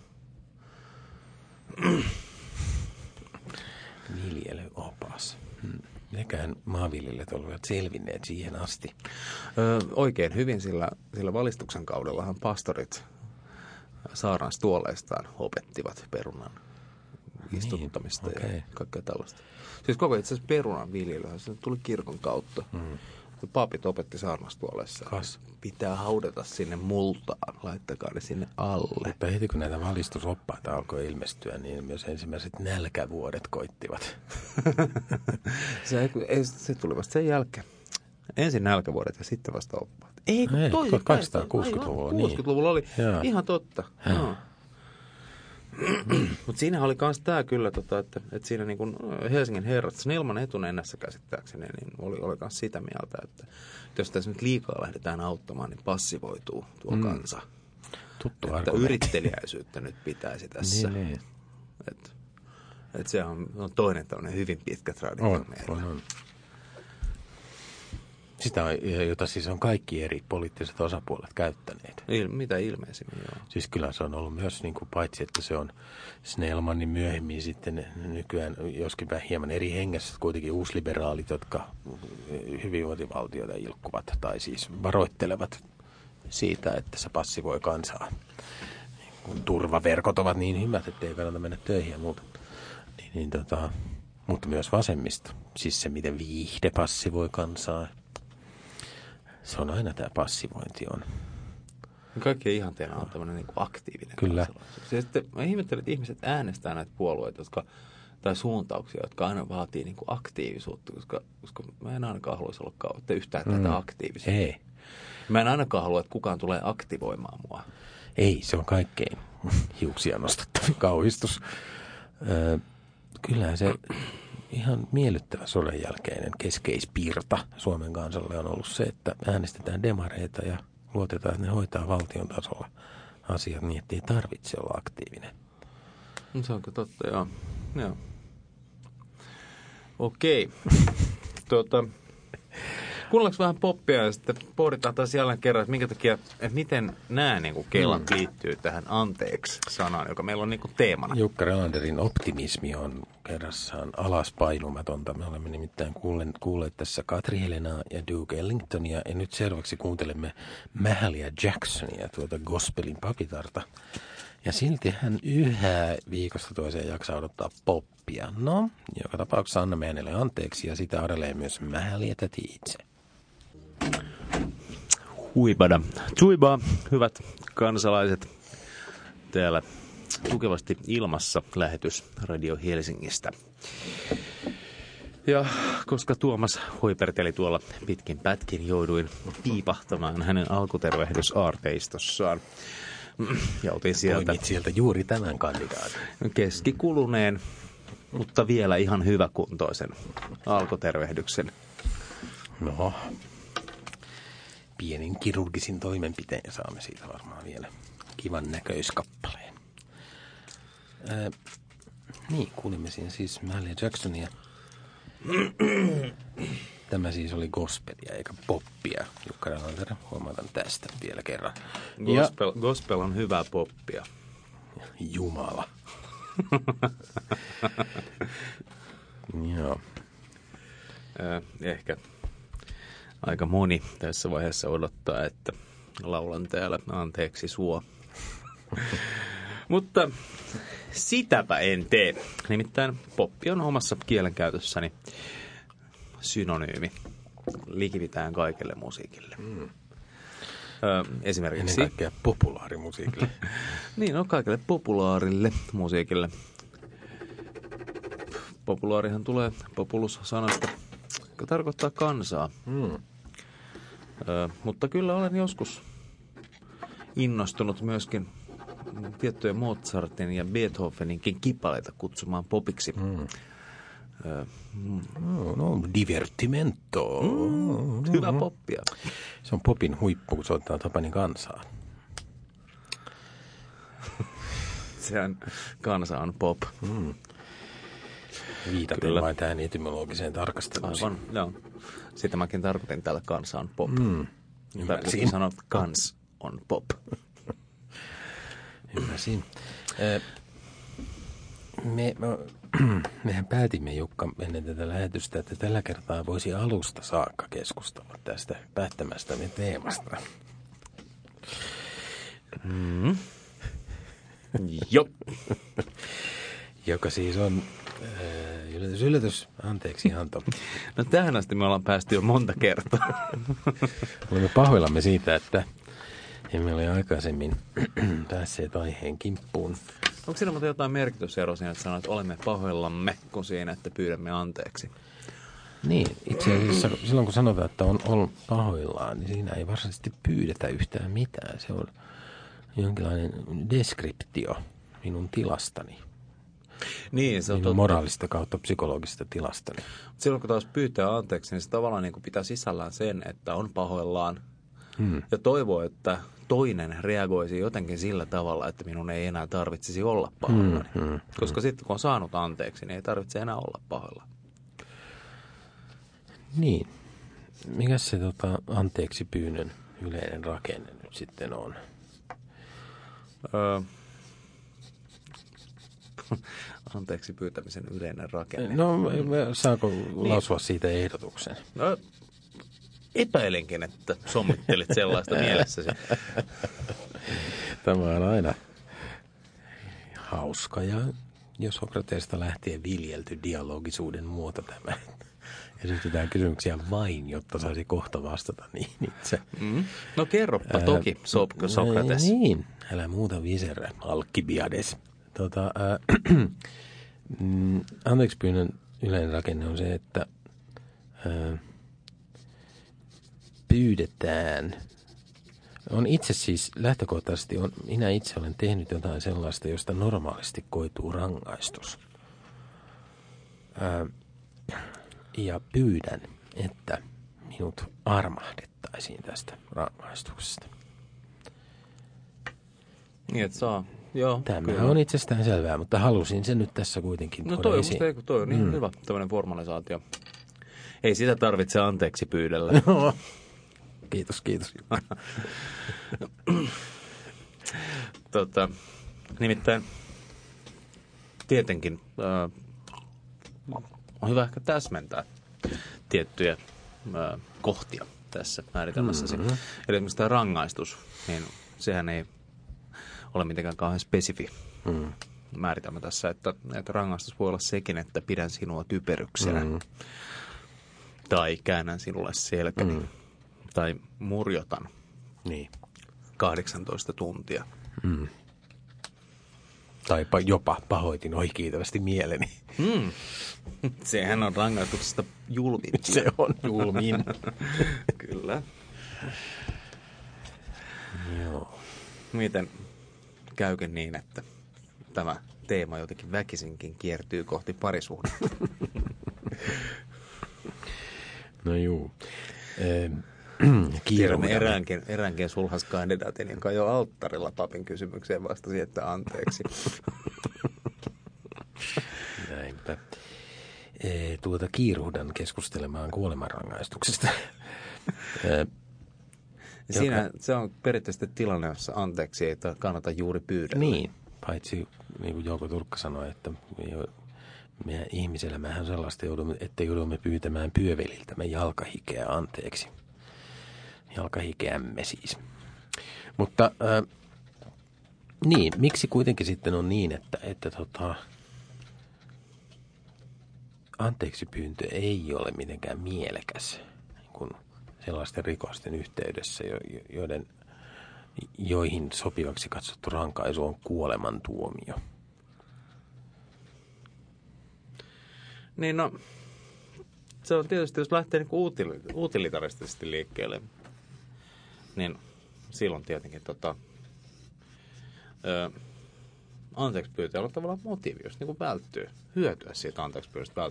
Speaker 1: Viljelyopas. Nekään maanviljelijät olivat selvinneet siihen asti.
Speaker 2: Oikein hyvin, sillä valistuksen kaudellahan pastorit saarnastuoleistaan opettivat perunan istuttamista
Speaker 1: okay.
Speaker 2: ja kaikkea tällaista. Siis koko itse asiassa perunan viljelyä, se tuli kirkon kautta. Papit opetti saarnastuolessa. Pitää haudata sinne multaan, laittakaa ne sinne alle.
Speaker 1: Mutta heti kun näitä valistusoppaita alkoi ilmestyä, niin myös ensimmäiset nälkävuodet koittivat.
Speaker 2: se tuli vasta sen jälkeen. Ensin nälkävuodet ja sitten vasta oppaat.
Speaker 1: Ei, 1260-luvulla.
Speaker 2: 60-luvulla oli ihan totta. Mutta siinä oli myös tämä kyllä, että siinä niin kun Helsingin herrat, Snellman etunenässä käsittääkseni, niin oli myös sitä mieltä, että jos tässä nyt liikaa lähdetään auttamaan, niin passivoituu tuo kansa.
Speaker 1: Tuttu
Speaker 2: että
Speaker 1: argumentti.
Speaker 2: yritteliäisyyttä nyt pitäisi tässä.
Speaker 1: Niin.
Speaker 2: Että se on toinen tämmöinen hyvin pitkä traditio meillä.
Speaker 1: On. Sitä, jota siis on kaikki eri poliittiset osapuolet käyttäneet.
Speaker 2: Mitä ilmeisimmin, joo.
Speaker 1: Siis kyllä se on ollut myös, niin kuin, paitsi että se on Snellmanin myöhemmin sitten nykyään joskin vähän hieman eri hengessä, kuitenkin uusliberaalit, jotka hyvinvointivaltiota ilkkuvat tai siis varoittelevat siitä, että se passivoi kansaa. Kun turvaverkot ovat niin hyvät, että ei kannata mennä töihin ja muuta. Mutta myös vasemmisto. Siis se, miten viihde passivoi kansaa. Se on aina tämä passivointi on.
Speaker 2: Kaikkien ihanteena on tämmöinen niin kuin aktiivinen.
Speaker 1: Kyllä.
Speaker 2: Sitten mä ihmettelen, että ihmiset äänestää näitä puolueita, tai suuntauksia, jotka aina vaatii niin kuin aktiivisuutta, koska mä en ainakaan haluaisi olla yhtään tätä aktiivisuutta.
Speaker 1: Ei.
Speaker 2: Mä en ainakaan halua, että kukaan tulee aktivoimaan mua.
Speaker 1: Ei, se on kaikkein hiuksia nostattavin kauhistus. Kyllähän se ihan miellyttävä sodan jälkeinen keskeispiirta Suomen kansalle on ollut se, että äänestetään demareita ja luotetaan, että ne hoitaa valtion tasolla asiat niin, että ei tarvitse olla aktiivinen.
Speaker 2: Se onko totta, joo. Okei. Kuunnellaanko vähän poppia ja sitten pohditaan taas jälleen kerran, että minkä takia, että miten nämä niin kuin kelat liittyy tähän anteeksi-sanaan, joka meillä on niin kuin teemana.
Speaker 1: Jukka Relanderin optimismi on kerrassaan alaspainumatonta. Me olemme nimittäin kuulleet tässä Katri Helenaa ja Duke Ellingtonia ja nyt seuraavaksi kuuntelemme Mahalia Jacksonia, tuota gospelin papitarta. Ja silti hän yhä viikosta toiseen jaksaa odottaa poppia. No, joka tapauksessa annamme hänelle anteeksi ja sitä adelee myös Mahalia täti itse.
Speaker 2: Huibada. Tuibaa, hyvät kansalaiset. Täällä tukevasti ilmassa lähetys Radio Helsingistä. Ja koska Tuomas hoiperteli tuolla pitkin pätkin, jouduin piipahtamaan hänen alkutervehdysaarteistossaan. Ja otin
Speaker 1: sieltä juuri tämän kandidaatin.
Speaker 2: Keskikuluneen, mutta vielä ihan hyväkuntoisen alkutervehdyksen.
Speaker 1: No, pienin kirurgisin toimenpiteen saamme siitä varmaan vielä kivan näköiskappaleen. Niin, kuulimme siinä siis Mahalia Jacksonia. Tämä siis oli gospelia eikä poppia. Jukka Relander, huomautan tästä vielä kerran.
Speaker 2: Gospel on hyvää poppia.
Speaker 1: Jumala. Joo.
Speaker 2: Ehkä aika moni tässä vaiheessa odottaa, että laulan täällä anteeksi sua. Mutta sitäpä en tee. Nimittäin poppi on omassa kielenkäytössäni synonyymi likivitään kaikelle musiikille. Esimerkiksi
Speaker 1: ennen kaikkea populaarimusiikille.
Speaker 2: Niin, no kaikelle populaarille musiikille. Populaarihan tulee populus-sanasta, joka tarkoittaa kansaa. Mutta kyllä olen joskus innostunut myöskin tiettyjä Mozartin ja Beethoveninkin kipaleita kutsumaan popiksi.
Speaker 1: No, divertimento.
Speaker 2: Hyvä poppia.
Speaker 1: Se on popin huippu, kun soittaa Tapani kansaa.
Speaker 2: Sehän kansa on pop.
Speaker 1: Viitaten kyllä vain tähän etymologiseen tarkasteluun.
Speaker 2: Aivan, joo. Sitä mäkin tarkoitin tällä kansa on pop.
Speaker 1: Ymmärsin.
Speaker 2: Sanot kans on pop.
Speaker 1: Ymmärsin. Mehän päätimme, Jukka, ennen tätä lähetystä, että tällä kertaa voisi alusta saakka keskustella tästä päättämästämme teemasta.
Speaker 2: Joo.
Speaker 1: joka siis on yllätys, anteeksi anto.
Speaker 2: No tähän asti me ollaan päästy jo monta kertaa.
Speaker 1: Olemme pahoillamme siitä, että emme ole aikaisemmin päässeet aiheen kimppuun.
Speaker 2: Onko siinä mutta jotain merkityseroa siinä, että sanoo, että olemme pahoillamme, kun siinä, että pyydämme anteeksi?
Speaker 1: Niin, itse asiassa silloin kun sanotaan, että on pahoillaan, niin siinä ei varsinaisesti pyydetä yhtään mitään. Se on jonkinlainen deskriptio minun tilastani.
Speaker 2: Niin, se on totta.
Speaker 1: Moraalista kautta psykologista tilastani.
Speaker 2: Silloin kun taas pyytää anteeksi, niin se tavallaan niin kuin pitää sisällään sen, että on pahoillaan. Ja toivoo, että toinen reagoisi jotenkin sillä tavalla, että minun ei enää tarvitsisi olla pahoillani. Koska sitten kun on saanut anteeksi, niin ei tarvitse enää olla pahoilla.
Speaker 1: Niin. Mikäs se anteeksi pyynnön yleinen rakenne nyt sitten on?
Speaker 2: Anteeksi pyytämisen yleinen rakenne.
Speaker 1: No, saako lausua siitä ehdotuksen?
Speaker 2: No, epäilenkin, että sommittelit sellaista mielessäsi.
Speaker 1: Tämä on aina hauska ja jos Sokrateesta lähtien viljelty dialogisuuden muoto tämä. Esitetään kysymyksiä vain, jotta saisi kohta vastata niin itse.
Speaker 2: No kerropa toki, Sokrates.
Speaker 1: Niin, älä muuta viserä, Alkibiades. Anteeksi pyynnön yleinen rakenne on se, että pyydetään. On itse siis lähtökohtaisesti, minä itse olen tehnyt jotain sellaista, josta normaalisti koituu rangaistus. Ja pyydän, että minut armahdettaisiin tästä rangaistuksesta.
Speaker 2: Niin, että saa. Joo,
Speaker 1: tämä
Speaker 2: kyllä.
Speaker 1: on itsestään selvää, mutta halusin sen nyt tässä kuitenkin
Speaker 2: No
Speaker 1: tuoda esiin.
Speaker 2: toi on ihan hyvä tämmöinen formalisaatio. Ei sitä tarvitse anteeksi pyydellä.
Speaker 1: Kiitos.
Speaker 2: Nimittäin tietenkin on hyvä ehkä täsmentää tiettyjä kohtia tässä määritelmässäsi. Eli esimerkiksi tämä rangaistus, niin sehän ei ole mitenkään kauhean spesifi määritelmä tässä, että rangaistus voi olla sekin, että pidän sinua typeryksenä tai käännän sinulle selkäni tai murjotan 18 tuntia.
Speaker 1: Tai jopa pahoitin ohikiitävästi mieleni.
Speaker 2: Sehän on rangaistuksesta julmin.
Speaker 1: Se on julmin.
Speaker 2: Kyllä.
Speaker 1: Joo.
Speaker 2: Miten käykin niin, että tämä teema jotenkin väkisinkin kiertyy kohti parisuhdetta?
Speaker 1: No juu.
Speaker 2: Tiedämme eräänkin sulhaskandidaatin, jonka jo alttarilla papin kysymykseen vastasi, että anteeksi.
Speaker 1: Näinpä. Kiiruhdan keskustelemaan kuolemanrangaistuksesta.
Speaker 2: Se on periaatteessa tilanne, jossa anteeksi ei kannata juuri pyydellä.
Speaker 1: Niin, paitsi niin kuin Jouko Turkka sanoi, että meidän ihmiselämähän on sellaista, että joudumme pyytämään pyöveliltämme jalkahikeä anteeksi. Jalkahikeämme siis. Mutta niin, miksi kuitenkin sitten on niin, että anteeksi pyyntö ei ole mitenkään mielekäs kun sellaisten rikosten yhteydessä, joihin sopivaksi katsottu rankaisu on kuolemantuomio.
Speaker 2: Niin no, se on tietysti, jos lähtee niin utilitaristisesti liikkeelle, niin silloin tietenkin anteeksi pyytää on tavallaan motiivi, jos niin välttyy, hyötyä siitä anteeksi pyynnöstä,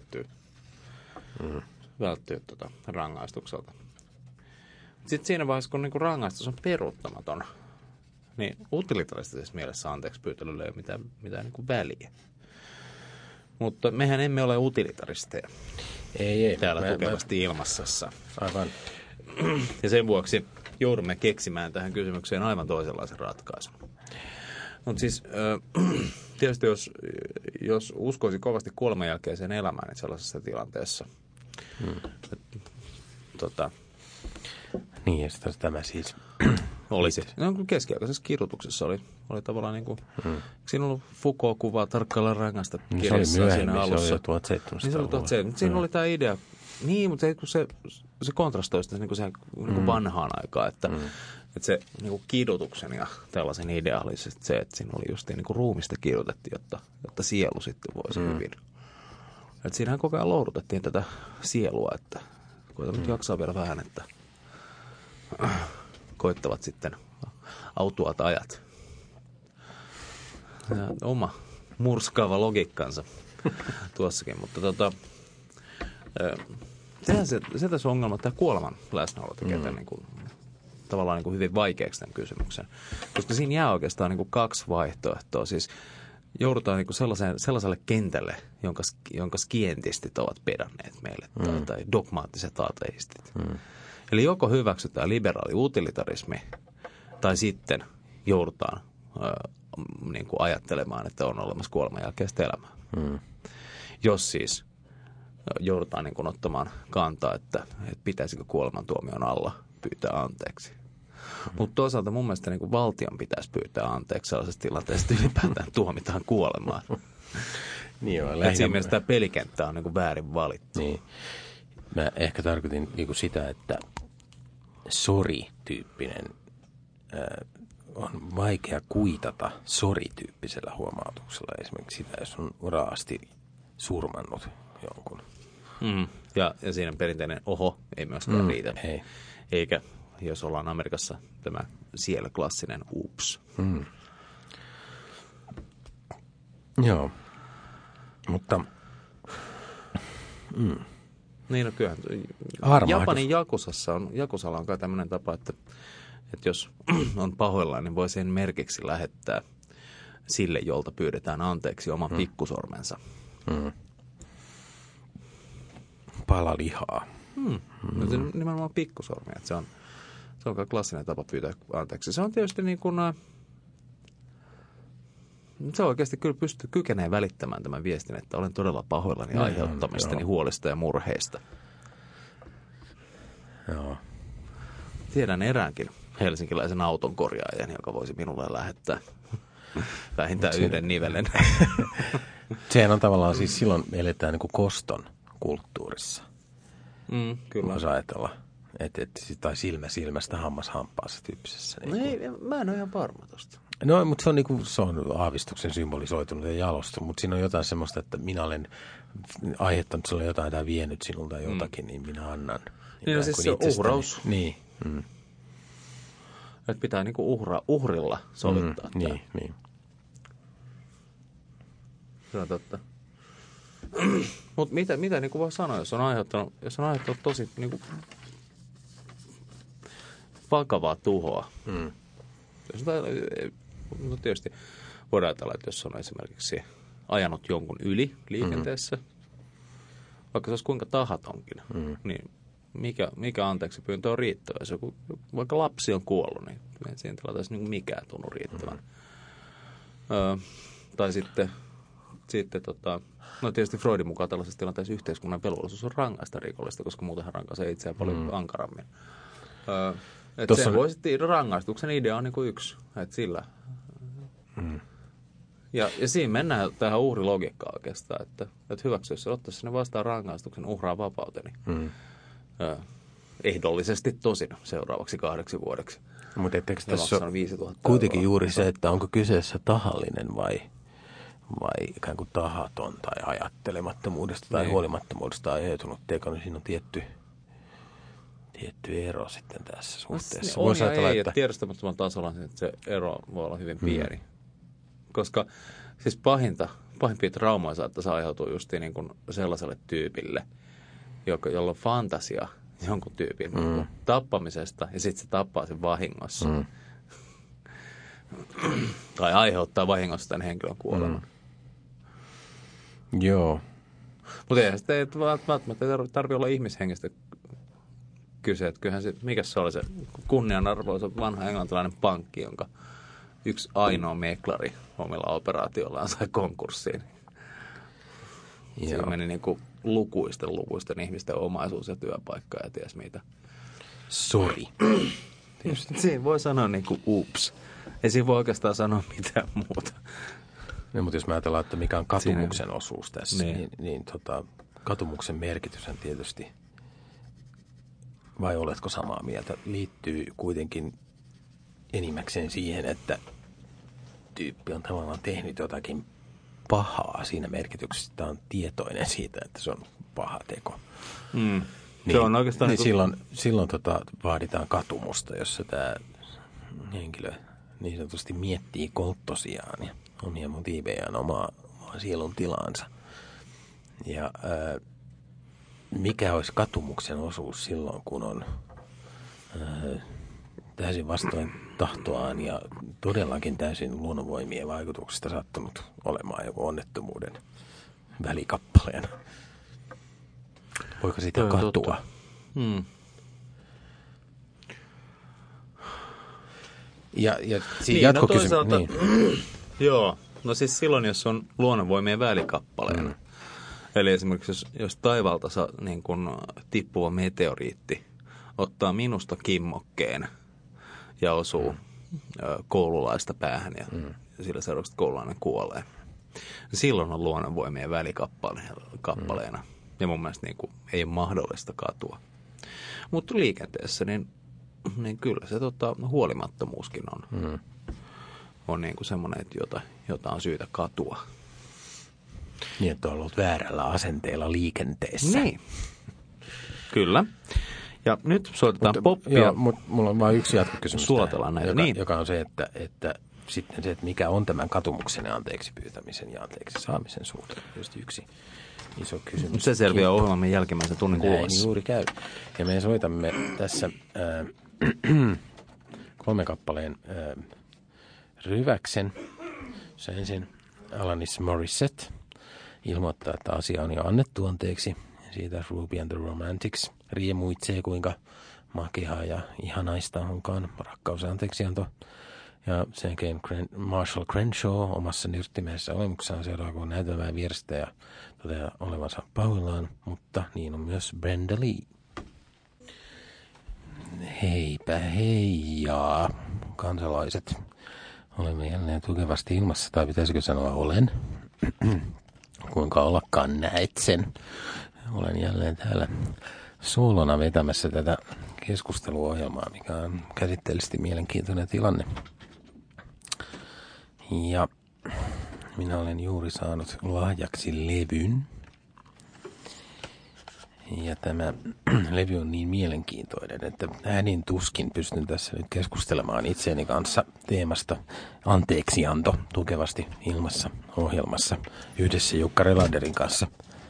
Speaker 2: välttyy rangaistukselta. Sitten siinä vaiheessa, kun niin rangaistus on peruuttamaton, niin utilitaristisessa mielessä anteeksi pyytelyllä ei ole mitään niin väliä. Mutta mehän emme ole utilitaristeja.
Speaker 1: Ei.
Speaker 2: Täällä tukevasti ilmassassa.
Speaker 1: Aivan.
Speaker 2: Ja sen vuoksi joudumme keksimään tähän kysymykseen aivan toisenlaisen ratkaisun. Mutta siis tietysti jos uskoisi kovasti kuoleman jälkeiseen elämään niin sellaisessa tilanteessa.
Speaker 1: Niin, ja tämä siis
Speaker 2: olisi. No, keskiaikaisessa kirjoituksessa oli tavallaan niin kuin, siinä oli Foucault-kuvaa tarkkailla rangasta kirjassa siinä alussa.
Speaker 1: Se oli 1700.
Speaker 2: Niin se oli 1700. Siinä oli tämä idea. Niin, mutta se kontrastoi sitä niin siihen niin vanhaan aikaan, että se niin kuin kidutuksen ja tällaisen ideaalisesti se, että siinä oli just niin kuin ruumista kidutettiin, jotta sielu sitten voisi hyvin. Että siinähän koko ajan lohdutettiin tätä sielua, että koetaan nyt jaksaa vielä vähän, että koittavat sitten autuat ajat. Ja oma murskaava logiikkansa tuossakin, mutta se tässä on ongelma, että tämä kuoleman läsnäolo tekee tämän niin kuin, tavallaan niin kuin hyvin vaikeaksi tämän kysymyksen. Koska siinä jää oikeastaan niin kuin kaksi vaihtoehtoa. Siis joudutaan niin kuin sellaiselle kentälle, jonka skientistit ovat pedanneet meille, tai dogmaattiset ateistit. Eli joko hyväksytään liberaali utilitarismi, tai sitten joudutaan niin kuin ajattelemaan, että on olemassa kuoleman jälkeistä elämää. Jos siis joudutaan niin kuin ottamaan kantaa, että pitäisikö kuolemantuomion alla pyytää anteeksi. Mutta toisaalta mun mielestä niin kuin valtion pitäisi pyytää anteeksi sellaisessa tilanteessa, että ylipäätään tuomitaan kuolemaan.
Speaker 1: Niin on,
Speaker 2: siinä mielessä tämä pelikenttä on niin kuin väärin valittu.
Speaker 1: Niin. Mä ehkä tarkoitin niin kuin sitä, että sori-tyyppinen on vaikea kuitata sori-tyyppisellä huomautuksella. Esimerkiksi sitä, jos on raasti surmannut jonkun.
Speaker 2: Ja siinä perinteinen oho ei myöskään riitä.
Speaker 1: Ei.
Speaker 2: Eikä, jos ollaan Amerikassa, tämä siellä klassinen ups.
Speaker 1: Joo, mutta
Speaker 2: niin no kyllähän. Japanin Yakusalla on kai tämmöinen tapa, että jos on pahoillaan, niin voi sen merkiksi lähettää sille, jolta pyydetään anteeksi oman pikkusormensa.
Speaker 1: Pala lihaa.
Speaker 2: No, se nimenomaan pikkusormi, että se on kai klassinen tapa pyytää anteeksi. Se on tietysti niin kuin, se oikeasti kyllä kykenee välittämään tämän viestin, että olen todella pahoillani aiheuttamistani huolista ja murheista.
Speaker 1: Joo.
Speaker 2: Tiedän eräänkin helsinkiläisen auton korjaajan, joka voisi minulle lähettää vähintään yhden nivelen.
Speaker 1: Sehän on tavallaan siis silloin me eletään niin kuin koston kulttuurissa.
Speaker 2: Kyllä.
Speaker 1: Voisi ajatella. Tai silmä silmästä, hammas hampaassa tyyppisessä. Niin
Speaker 2: ei, mä en ole ihan varma tosta.
Speaker 1: No, mutta se on aavistuksen symbolisoitunut ja jalostunut, mutta siinä on jotain semmoista, että minä olen aiheuttanut sulle jotain tai vienyt sinulta jotakin, niin minä annan.
Speaker 2: Niin no siis se on uhraus.
Speaker 1: Niin.
Speaker 2: Että pitää niinku uhrilla sovittaa.
Speaker 1: Niin.
Speaker 2: Se on totta. Mutta mitä niinku voi sanoa, jos on aiheuttanut tosi niinku vakavaa tuhoa. No tietysti voidaan ajatella, että jos on esimerkiksi ajanut jonkun yli liikenteessä, vaikka se olisi kuinka tahatonkin, niin mikä anteeksi pyyntö on riittävä. Jos vaikka lapsi on kuollut, niin ei siinä tilanteessa niin mikään tunnu riittävän. Tai sitten no tietysti Freudin mukaan tällaisessa tilanteessa yhteiskunnan velvollisuus on rangaista rikollista, koska muutenhan rankaisee itseään paljon ankarammin. Että sen voisi, rangaistuksen idea on niin kuin yksi, että sillä. Ja siinä mennään tähän uhrilogiikkaan oikeastaan, että hyväksy, jos ottaisi sinne vastaan rangaistuksen uhraa vapauteni. Ehdollisesti tosin seuraavaksi 8 vuodeksi.
Speaker 1: Mutta etteikö tässä ole kuitenkin juuri se, että onko kyseessä tahallinen vai ikään kuin tahaton tai ajattelemattomuudesta tai huolimattomuudesta aiheutunut teko, niin siinä on tietty tietty ero sitten tässä suhteessa.
Speaker 2: On ja ei, että tiedostamattomalla tasolla se ero voi olla hyvin pieni. Koska siis pahimpia traumaa saattaisi aiheutua just niin kuin sellaiselle tyypille, jolla on fantasia jonkun tyypin tappamisesta ja sitten se tappaa sen vahingossa. Tai aiheuttaa vahingossa tämän henkilön kuoleman.
Speaker 1: Joo.
Speaker 2: Mutta eihän sitä välttämättä tarvitse olla ihmishengestä kyse. Että kyllähän se, mikä se oli se kunnianarvoisa vanha englantilainen pankki, jonka yksi ainoa meklari omilla operaatioillaan sai konkurssiin. Siinä meni niin kuin lukuisten ihmisten omaisuus ja työpaikka ja ties mitä.
Speaker 1: Sori.
Speaker 2: Siinä voi sanoa niin kuin ups. Ei siinä voi oikeastaan sanoa mitään muuta.
Speaker 1: No, mutta jos mä ajatellaan, että mikä on katumuksen osuus tässä, niin katumuksen merkityshän tietysti, vai oletko samaa mieltä, liittyy kuitenkin enimmäkseen siihen, että tyyppi on tavallaan tehnyt jotakin pahaa siinä merkityksessä, että on tietoinen siitä, että se on paha teko.
Speaker 2: Mm. Se on oikeastaan
Speaker 1: niin silloin vaaditaan katumusta, jossa tämä henkilö niin sanotusti miettii kolttosiaan ja omia motiivejaan omaa sielun tilaansa. Ja mikä olisi katumuksen osuus silloin, kun on täysin vastoin tahtoaan ja todellakin täysin luonnonvoimien vaikutuksesta sattunut olemaan joku onnettomuuden välikappaleena? Voiko sitä katua? Ja siinä jatkokysymys.
Speaker 2: No niin. Joo, no siis silloin, jos on luonnonvoimien välikappaleena. Eli esimerkiksi jos taivaalta niin kun tippuva meteoriitti ottaa minusta kimmokkeen ja osuu koululaista päähän ja sillä seuraavaksi koululainen kuolee. Silloin on luonnonvoimien välikappaleena. Ja mun mielestä niin kuin ei ole mahdollista katua. Mutta liikenteessä, niin kyllä se huolimattomuuskin on niin kuin semmoinen, jota on syytä katua.
Speaker 1: Niin, että on ollut väärällä asenteella liikenteessä.
Speaker 2: Niin. Kyllä. Ja nyt soitetaan poppia.
Speaker 1: Joo, mutta mulla on vain yksi jatkokysymys.
Speaker 2: Suotellaan näitä.
Speaker 1: Joka on se, että sitten se, että mikä on tämän katumuksen ja anteeksi pyytämisen ja anteeksi saamisen suhteen. Just yksi iso kysymys.
Speaker 2: Se selviää ohjelmamme jälkimmäisen tunnin kuluessa.
Speaker 1: Näin juuri käy. Ja me soitamme tässä 3 kappaleen ryväksen. Se ensin Alanis Morissette ilmoittaa, että asia on jo annettu anteeksi. Siitä Ruby and the Romantics riemuitsee, kuinka makeaa ja ihanaista onkaan rakkaus ja anteeksianto. Ja sen jälkeen Marshall Crenshaw omassa nyrttimäisessä olemuksessaan seuraa kuin näytelmää vierestä ja toteaa olevansa pahoillaan, mutta niin on myös Brenda Lee. Heipä heijaa, kansalaiset. Olemme jälleen tukevasti ilmassa, tai pitäisikö sanoa olen. Kuinka ollakaan näet sen. Olen jälleen täällä soolona vetämässä tätä keskusteluohjelmaa, mikä on käsitteellisesti mielenkiintoinen tilanne. Ja minä olen juuri saanut lahjaksi levyn. Ja tämä levy on niin mielenkiintoinen, että äänin tuskin pystyn tässä nyt keskustelemaan itseäni kanssa teemasta anteeksianto tukevasti ilmassa ohjelmassa yhdessä Jukka Relanderin kanssa.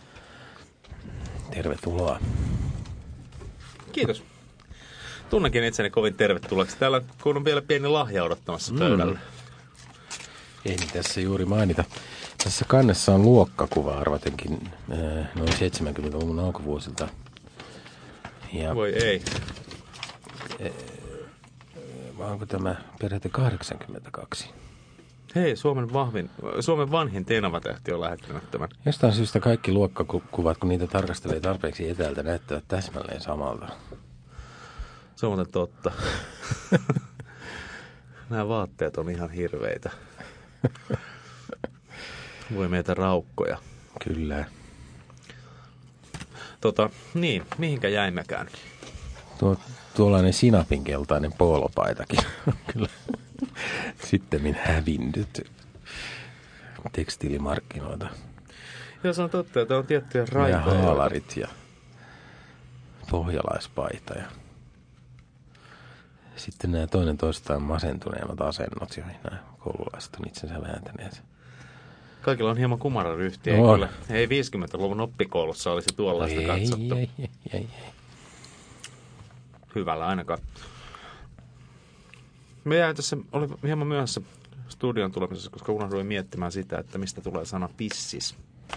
Speaker 1: Tervetuloa.
Speaker 2: Kiitos. Tunnenkin itseni kovin tervetulleeksi. Täällä kun on vielä pieni lahja odottamassa pöydällä.
Speaker 1: Ei tässä juuri mainita. Tässä kannessa on luokkakuva arvatenkin noin 70-luvun alkuvuosilta. Ja
Speaker 2: voi ei.
Speaker 1: Onko tämä peräti 82?
Speaker 2: Hei, Suomen vanhin tenavatähti on lähettänyt tämän.
Speaker 1: Jostain syystä kaikki luokkakuvat, kun niitä tarkastelee tarpeeksi etäältä, näyttävät täsmälleen samalta.
Speaker 2: Se on muuten totta. Nämä vaatteet on ihan hirveitä. Voi meitä raukkoja.
Speaker 1: Kyllä.
Speaker 2: Niin, mihinkä jäimmekään?
Speaker 1: Tuollainen sinapinkeltainen poolopaitakin. Kyllä. Sittemmin hävinnyt tekstiilimarkkinoita.
Speaker 2: Joo, se on totta, että on tiettyjä raitoja.
Speaker 1: Ja haalarit ja pohjalaispaita ja sitten nämä toinen toistaan masentuneemmat asennot, joihin nämä koululaiset on itsensä vääntäneet.
Speaker 2: Kaikilla on hieman kumararyhtiä. Ei 50-luvun oppikoulussa olisi tuollaista katsottu.
Speaker 1: Ei.
Speaker 2: Hyvällä ainakaan. Me jäin tässä, oli hieman myöhässä studion tulemisessa, koska unohduin miettimään sitä, että mistä tulee sana pissis.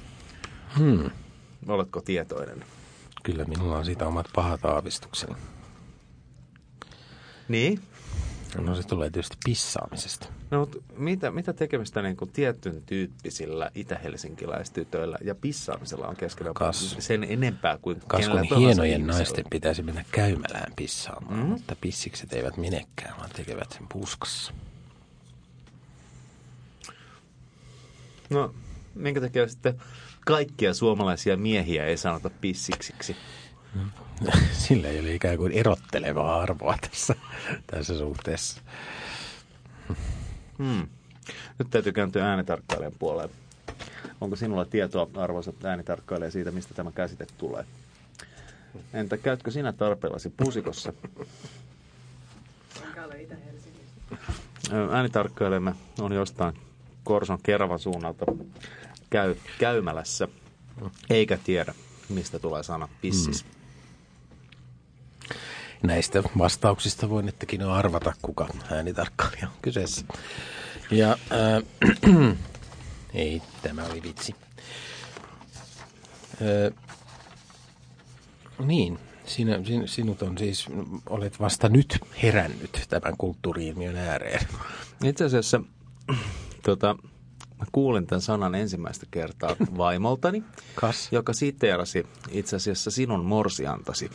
Speaker 2: Oletko tietoinen?
Speaker 1: Kyllä minulla on siitä omat pahat aavistukseni.
Speaker 2: Niin?
Speaker 1: No se tulee tietysti pissaamisesta.
Speaker 2: No, mutta mitä tekemistä niin kuin tietyn tyyppisillä itä-helsinkiläistytöillä ja pissaamisella on keskenään sen enempää kuin
Speaker 1: kenellä tahansa hienojen ihmisellä. Naisten pitäisi mennä käymälään pissaamaan, mutta pissikset eivät menekään, vaan tekevät sen puskassa.
Speaker 2: No, minkä takia sitten kaikkia suomalaisia miehiä ei sanota pissiksiksi?
Speaker 1: Sillä ei ole ikään kuin erottelevaa arvoa tässä suhteessa.
Speaker 2: Nyt täytyy kääntyä äänitarkkailijan puoleen. Onko sinulla tietoa, arvoisa äänitarkkailija, siitä, mistä tämä käsite tulee? Entä käytkö sinä tarpeellasi pusikossa? Äänitarkkailijamme on jostain Korson Keravan suunnalta käymälässä, eikä tiedä, mistä tulee sana pissis.
Speaker 1: Näistä vastauksista voinettekin arvata, kuka äänitarkkailija on kyseessä. Ja ei, tämä oli vitsi. Niin, sinut on siis, olet vasta nyt herännyt tämän kulttuuri-ilmiön ääreen.
Speaker 2: Itse asiassa mä kuulin tämän sanan ensimmäistä kertaa vaimoltani, joka siteerasi itse asiassa sinun morsiantasi.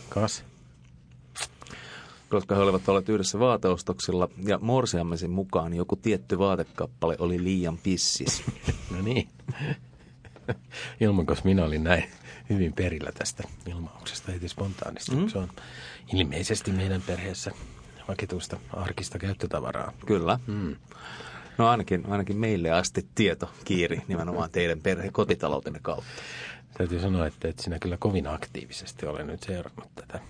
Speaker 2: Koska he olivat olleet yhdessä vaateostoksilla ja morsiammesi mukaan joku tietty vaatekappale oli liian pissis.
Speaker 1: No niin. Ilmankos minä olin näin hyvin perillä tästä ilmauksesta heti spontaanisti. Se on ilmeisesti meidän perheessä vakituista arkista käyttötavaraa.
Speaker 2: Kyllä. No ainakin meille asti tieto kiiri nimenomaan teidän kotitaloutenne kautta.
Speaker 1: Täytyy sanoa, että sinä kyllä kovin aktiivisesti olen nyt seurannut tätä.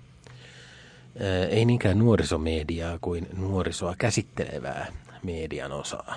Speaker 1: Ei niinkään nuorisomediaa kuin nuorisoa käsittelevää median osaa.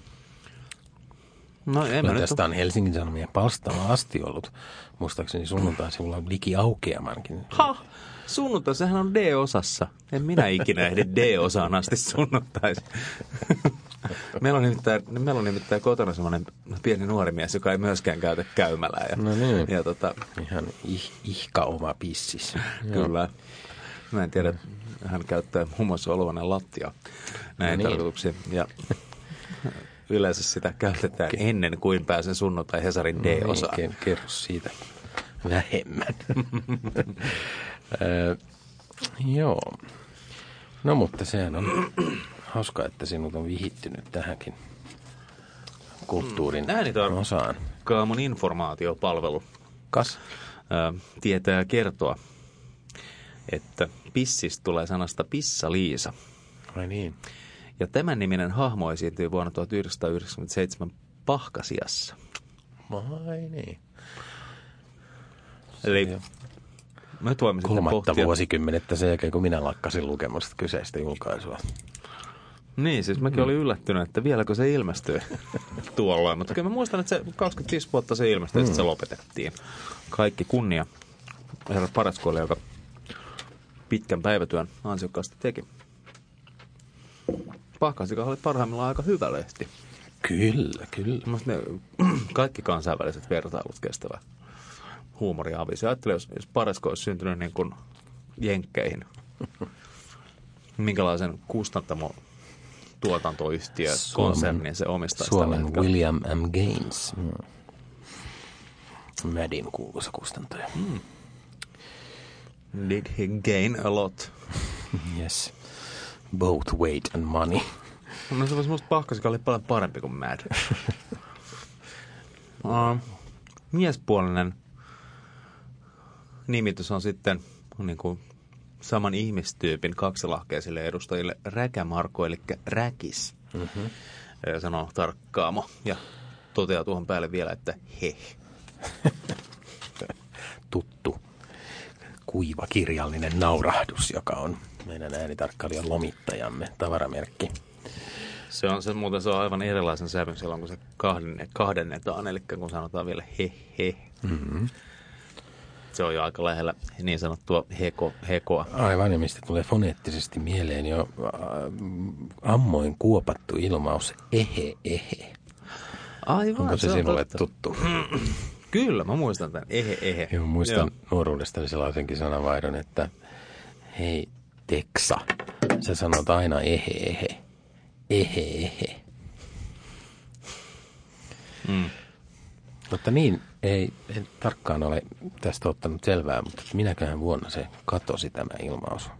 Speaker 2: No
Speaker 1: tästä on Helsingin Sanomien palstalla asti ollut, muistaakseni sunnuntaisivulla liki aukeamankin.
Speaker 2: Sunnuntai, sehän on D-osassa. En minä ikinä ehdi D-osaan asti sunnuntaisin. Meillä on nimittäin kotona semmoinen pieni nuori mies, joka ei myöskään käytä käymälää.
Speaker 1: No niin, ja ihan ihka oma pissis.
Speaker 2: Kyllä. Mä en tiedä, hän käyttää muun muassa Oluvanen lattia näin tarkoituksiin. Ja yleensä sitä käytetään ennen kuin pääsen sunnuntai Hesarin D-osaan.
Speaker 1: Kerro siitä vähemmän. Joo. No mutta sehän on hauska, että sinut on vihittynyt tähänkin kulttuurin osaan.
Speaker 2: Mun informaatiopalvelu tietää kertoa, että pissis tulee sanasta Pissa-Liisa.
Speaker 1: Ai niin.
Speaker 2: Ja tämän niminen hahmo esiintyi vuonna 1997 Pahkasiassa.
Speaker 1: Ai niin.
Speaker 2: Eli nyt voimme sitten pohtia
Speaker 1: vuosikymmenettä sen jälkeen, kun minä lakkasin lukemasta kyseistä julkaisua.
Speaker 2: Niin, siis mäkin olin yllättynyt, että vieläkö se ilmestyi tuolloin. Mutta kyllä mä muistan, että se 25 vuotta se ilmestyi ja sitten se lopetettiin. Kaikki kunnia herra Pareskoille, joka pitkän päivätyön ansiokkaasti teki. Pahkasikahan oli parhaimmillaan aika hyvä lehti.
Speaker 1: Kyllä.
Speaker 2: Ne kaikki kansainväliset vertailut kestävä huumoriavisi. Ajattelin, jos Paresko olisi syntynyt niin kuin jenkkeihin, minkälaisen kustantamotuotantoyhtiö konsernin se omistaisi.
Speaker 1: Suomen William M. Gaines. Madin kuuluisa kustantaja.
Speaker 2: Did he gain a lot?
Speaker 1: Yes. Both weight and money.
Speaker 2: No se olisi musta Pahkasika oli paljon parempi kuin Mad. Miespuolinen nimitys on sitten niin kuin saman ihmistyypin kaksilahkeisille edustajille Räkämarko, eli Räkis. Sanoo Tarkkaamo ja toteaa tuohon päälle vielä, että he.
Speaker 1: Tuttu kuiva kirjallinen naurahdus, joka on meidän äänitarkkailijan lomittajamme tavaramerkki.
Speaker 2: Se on aivan erilaisen sävyn silloin, kun se kahdennetaan, eli kun sanotaan vielä he. Se on jo aika lähellä niin sanottua hekoa.
Speaker 1: Aivan, ja mistä tulee foneettisesti mieleen jo ammoin kuopattu ilmaus ehe.
Speaker 2: Aivan.
Speaker 1: Onko se sinulle tuttu?
Speaker 2: Kyllä, mä muistan tämän ehe.
Speaker 1: Joo, muistan nuoruudestani sellaisenkin sananvaihdon, että hei Teksa, Sä sanot aina ehe. Mutta niin, en tarkkaan ole tästä ottanut selvää, mutta minäköhän vuonna se katosi tämä ilmaus.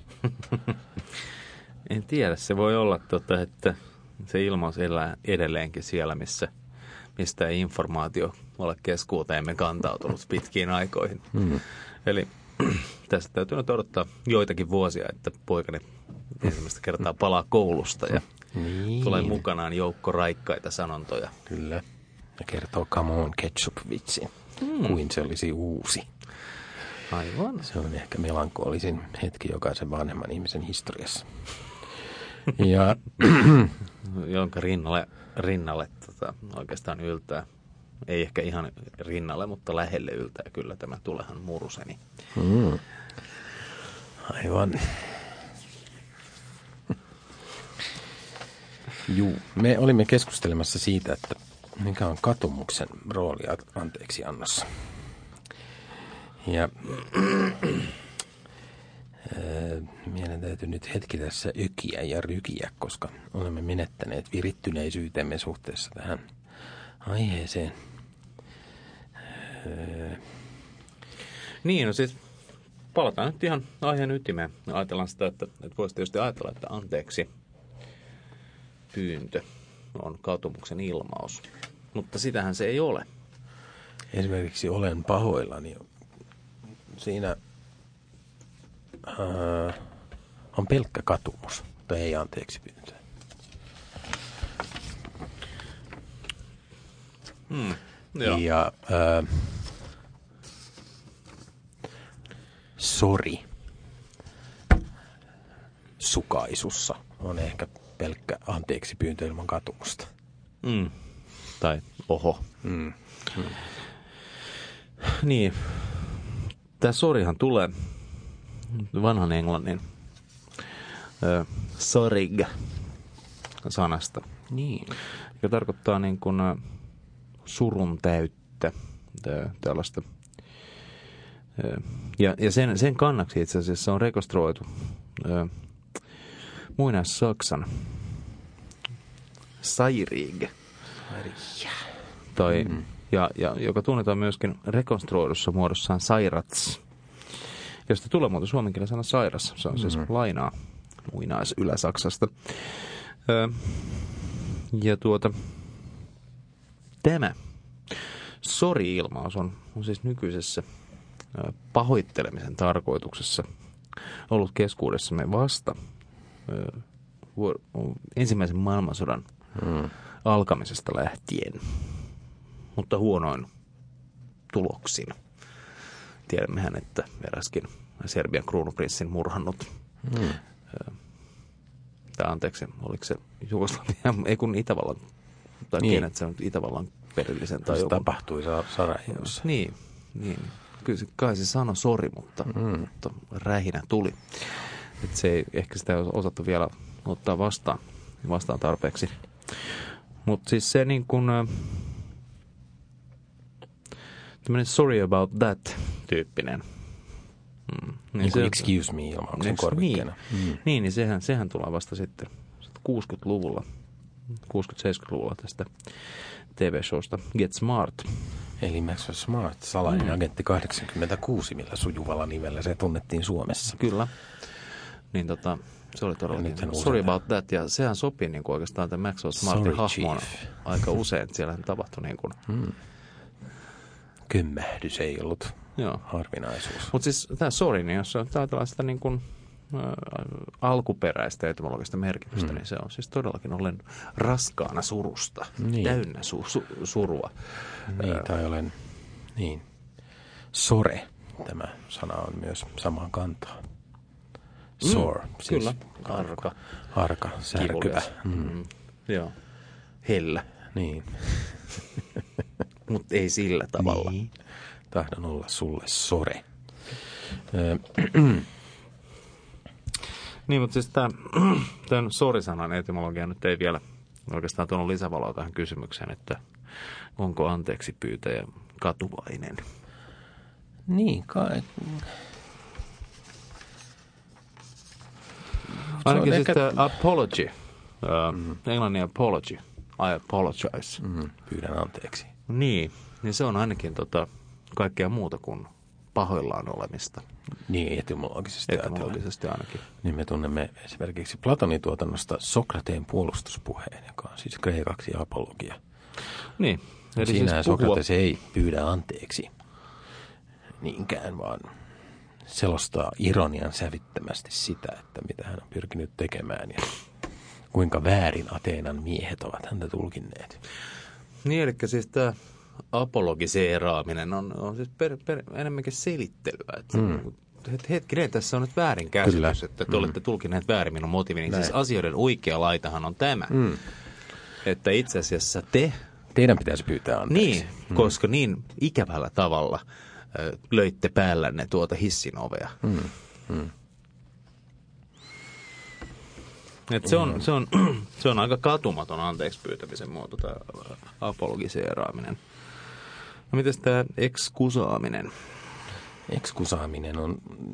Speaker 2: En tiedä, se voi olla, että se ilmaus elää edelleenkin siellä, mistä ei informaatio ole keskuuteemme kantautunut pitkiin aikoihin. Eli tästä täytyy nyt odottaa joitakin vuosia, että poikani ensimmäistä kertaa palaa koulusta ja tulee mukanaan joukko raikkaita sanontoja.
Speaker 1: Kyllä. Ja kertoo come on ketchup-vitsin, kuin se olisi uusi.
Speaker 2: Aivan.
Speaker 1: Se on ehkä melankoolisin hetki jokaisen vanhemman ihmisen historiassa. Ja
Speaker 2: jonka rinnalle oikeastaan yltää. Ei ehkä ihan rinnalle, mutta lähelle yltää kyllä tämä Tulehan muruseni.
Speaker 1: Aivan. Juu, me olimme keskustelemassa siitä, että mikä on katumuksen rooli anteeksiannossa. Ja meidän täytyy nyt hetki tässä ökiä ja rykiä, koska olemme menettäneet virittyneisyytemme suhteessa tähän aiheeseen.
Speaker 2: Niin, no siis palataan nyt ihan aiheen ytimeen. Ajatellaan sitä, että voisi tietysti ajatella, että anteeksi pyyntö on katumuksen ilmaus. Mutta sitähän se ei ole.
Speaker 1: Esimerkiksi olen pahoillani. Siinä on pelkkä katumus, mutta ei anteeksi pyyntö. Ja sori sukaisussa on ehkä pelkkä anteeksi pyyntö ilman katumusta.
Speaker 2: Tai oho. Niin. Tämä sorihan tulee vanhan englannin sorig sanasta.
Speaker 1: Niin.
Speaker 2: Joka tarkoittaa niin kuin surun täyttä, tällaista. Ja sen kannaksi itse asiassa on rekonstruoitu muinais-Saksan Seirig. Tai, ja joka tunnetaan myöskin rekonstruoidussa muodossaan sairats, josta tulee muuten suomenkielinen sana sairas. Se on siis lainaa muinais-Ylä-Saksasta. Ja tämä sori-ilmaus on siis nykyisessä pahoittelemisen tarkoituksessa ollut keskuudessamme vasta ensimmäisen maailmansodan alkamisesta lähtien, mutta huonoin tuloksin. Tiedämmehän, että eräskin Serbian kruunuprinssin murhannut, anteeksi, oliko se Jugoslavia, ei kun Itävallan, tai tiedän, että se on Itävallan perillisen. Tai
Speaker 1: se tapahtui Sarajevossa.
Speaker 2: Niin. Kyllä kai se sanoi sori, mutta rähinä tuli. Että se ei ehkä sitä osattu vielä ottaa vastaan tarpeeksi. Mutta siis se niin kuin tämmöinen sorry about that -tyyppinen.
Speaker 1: Niin kuin excuse me -ilmauksen korvikkeena.
Speaker 2: Niin sehän tulee vasta sitten 60-luvulla, 60-70-luvulla tästä TV-showsta Get Smart.
Speaker 1: Eli Maxwell Smart, salainen agentti 86, millä sujuvalla nimellä se tunnettiin Suomessa.
Speaker 2: Kyllä. Niin se oli todella sorry about that, ja sehän sopii niin kuin oikeastaan tämän Maxwell Smartin hahmona aika usein. Siellähän tapahtui niin kuin
Speaker 1: kömmähdys ei ollut harvinaisuus.
Speaker 2: Mutta siis tämä sorry, niin jos ajatellaan sitä niin kuin alkuperäistä etymologista merkitystä, niin se on siis todellakin olen raskaana surusta, täynnä surua.
Speaker 1: Niin, tai olen, sore, tämä sana on myös samaan kantaan. Sore, siis
Speaker 2: kyllä,
Speaker 1: arka, särkyvä.
Speaker 2: Joo, hellä.
Speaker 1: Niin.
Speaker 2: Mutta ei sillä tavalla.
Speaker 1: Niin. Tahdon olla sulle sore.
Speaker 2: Niin, mutta siis tämän sori-sanan etymologia nyt ei vielä oikeastaan tuonut lisävaloa tähän kysymykseen, että onko anteeksi pyytäjä katuvainen?
Speaker 1: Niin, kai.
Speaker 2: Ainakin siis tämä apology, englannin apology, I apologize.
Speaker 1: Pyydän anteeksi.
Speaker 2: Niin se on ainakin kaikkea muuta kuin pahoillaan olemista.
Speaker 1: Niin, etymologisesti
Speaker 2: ainakin.
Speaker 1: Niin me tunnemme esimerkiksi Platonin tuotannosta Sokrateen puolustuspuheen, joka on siis kreikaksi apologia.
Speaker 2: Niin.
Speaker 1: Eli siinähän siis Sokrates ei pyydä anteeksi niinkään, vaan selostaa ironian sävyttömästi sitä, että mitä hän on pyrkinyt tekemään ja kuinka väärin Ateenan miehet ovat häntä tulkinneet.
Speaker 2: Niin, eli siis tämä apologiseeraaminen on siis enemmänkin selittelyä. Että hetkinen, tässä on nyt väärinkäsitys, että te olette tulkineet väärin minun motiivini. Siis asioiden oikea laitahan on tämä, että itse asiassa
Speaker 1: teidän pitäisi pyytää anteeksi.
Speaker 2: Niin, koska niin ikävällä tavalla löitte päällänne tuota hissin ovea. Että se on aika katumaton anteeksi pyytämisen muoto, tämä apologiseeraaminen. No mites tämä excusaaminen?
Speaker 1: Excusaaminen on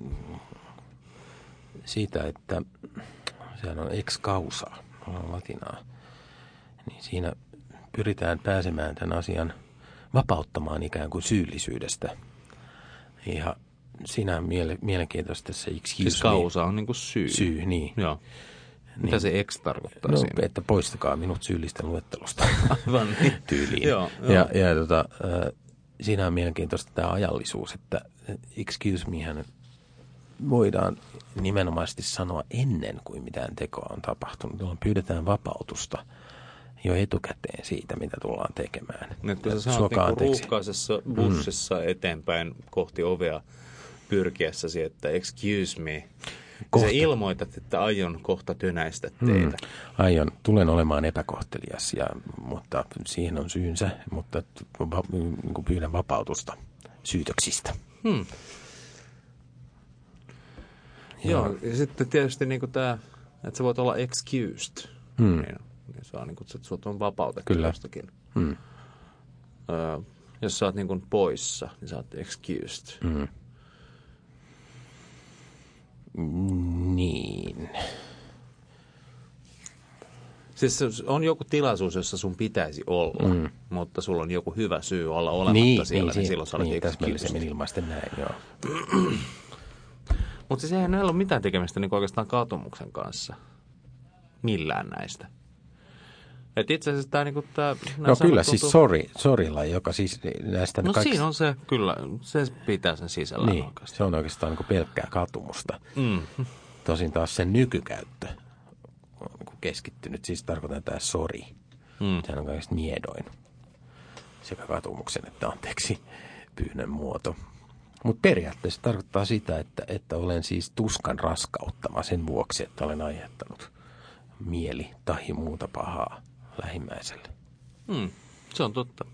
Speaker 1: siitä, että sehän on ex causa, on latinaa. Niin siinä pyritään pääsemään tämän asian vapauttamaan ikään kuin syyllisyydestä. Ja siinä on mielenkiintoista se excuse
Speaker 2: siis causa on niin kuin syy.
Speaker 1: Syy, niin.
Speaker 2: Joo. Mitä se ex tarkoittaa
Speaker 1: no,
Speaker 2: siinä?
Speaker 1: Että poistakaa minut syyllisten luettelosta
Speaker 2: Aivan niin.
Speaker 1: tyyliin.
Speaker 2: Joo.
Speaker 1: Siinä on mielenkiintoista tämä ajallisuus, että excuse mehän voidaan nimenomaisesti sanoa ennen kuin mitään tekoa on tapahtunut, jolloin pyydetään vapautusta jo etukäteen siitä, mitä tullaan tekemään.
Speaker 2: Että sä sanot niin ruuhkaisessa bussissa eteenpäin kohti ovea pyrkiessäsi, että excuse me. Sä ilmoitat, että aion kohta tönäistä teitä.
Speaker 1: Tulen olemaan epäkohtelias, mutta siihen on syynsä, mutta pyydän vapautusta syytöksistä.
Speaker 2: Joo, ja sitten tietysti niin tämä, että sä voit olla excused. Niin se on niin kuin, että sut on vapautettu jostakin. Jos sä oot niin kuin poissa, niin sä oot excused.
Speaker 1: Niin.
Speaker 2: Siis on joku tilaisuus, jossa sun pitäisi olla, mutta sulla on joku hyvä syy olla olematta siellä, niin silloin sä olet excused.
Speaker 1: Täsmällisemmin ilmaisten näin, joo.
Speaker 2: Mutta siis eihän näillä ole mitään tekemistä niin oikeastaan katumuksen kanssa. Millään näistä. Et itse asiassa tämä niinku tämä...
Speaker 1: No kyllä, siis sorilla, joka siis näistä...
Speaker 2: No siinä on se, kyllä, se pitää sen sisällä
Speaker 1: niin,
Speaker 2: oikeastaan.
Speaker 1: Se on oikeastaan niinku pelkkää katumusta. Tosin taas sen nykykäyttö on niinku keskittynyt, siis tarkoitan tämä sori. Sehän on kaikista miedoin sekä katumuksen että anteeksi pyynnön muoto. Mutta periaatteessa tarkoittaa sitä, että olen siis tuskan raskauttama sen vuoksi, että olen aiheuttanut mieli tai muuta pahaa lähimmäiselle.
Speaker 2: Se on totta.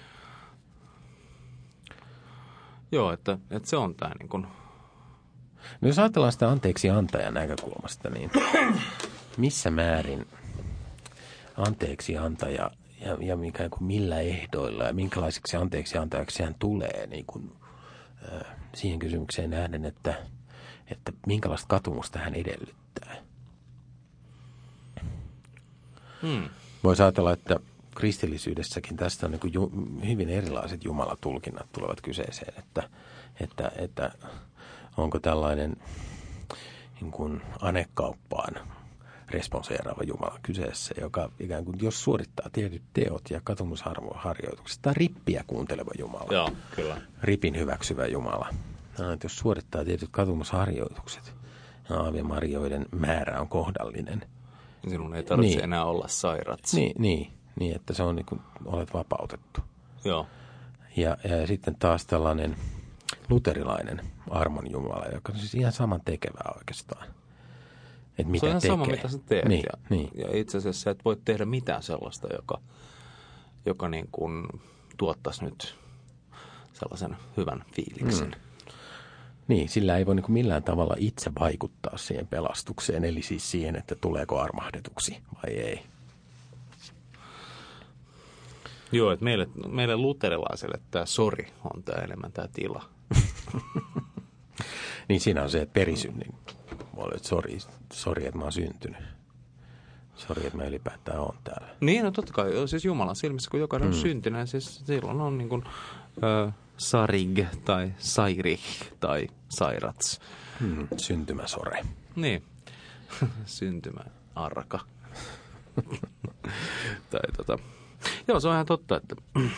Speaker 2: Joo, että se on tämä niin kuin...
Speaker 1: No jos ajatellaan sitä anteeksi antajan näkökulmasta, niin missä määrin anteeksi antaja ja ikään kuin millä ehdoilla ja minkälaiseksi anteeksi antajaksi hän tulee niin kuin, siihen kysymykseen nähden, että minkälaista katumusta hän edellyttää. Voisi ajatella, että kristillisyydessäkin tästä on niin kuin hyvin erilaiset jumalatulkinnat tulevat kyseeseen, että onko tällainen niin kuin anekauppaan responseeraava Jumala kyseessä, joka ikään kuin jos suorittaa tietyt teot ja katumusharjoitukset, tai rippiä kuunteleva Jumala.
Speaker 2: Joo, kyllä.
Speaker 1: Ripin hyväksyvä Jumala. Että jos suorittaa tietyt katumusharjoitukset, Aave Marioiden määrä on kohdallinen.
Speaker 2: Sinun ei tarvitse enää olla sairaat.
Speaker 1: Niin, että se on niin kuin olet vapautettu.
Speaker 2: Joo.
Speaker 1: Ja sitten taas tällainen luterilainen armon Jumala, joka on siis ihan saman tekevää oikeastaan. Että mitä
Speaker 2: se on ihan
Speaker 1: tekee.
Speaker 2: sama, mitä sä teet.
Speaker 1: Niin.
Speaker 2: Ja itse asiassa et voi tehdä mitään sellaista, joka niin kuin tuottaisi nyt sellaisen hyvän fiiliksen.
Speaker 1: Niin, sillä ei voi niin kuin millään tavalla itse vaikuttaa siihen pelastukseen, eli siis siihen, että tuleeko armahdetuksi vai ei.
Speaker 2: Joo, että meille luterilaiselle tämä sori on tämä enemmän tämä tila.
Speaker 1: Niin siinä on se perisynnin puolelle, että sori, että mä oon syntynyt. Sori, että mä ylipäätään oon täällä.
Speaker 2: Niin, no totta kai. Siis Jumalan silmissä, kun jokainen on syntynyt, siis silloin on niin kuin sarig tai sairich tai sairats.
Speaker 1: Syntymäsore.
Speaker 2: Niin. Syntymäarka. Joo, se on ihan totta, että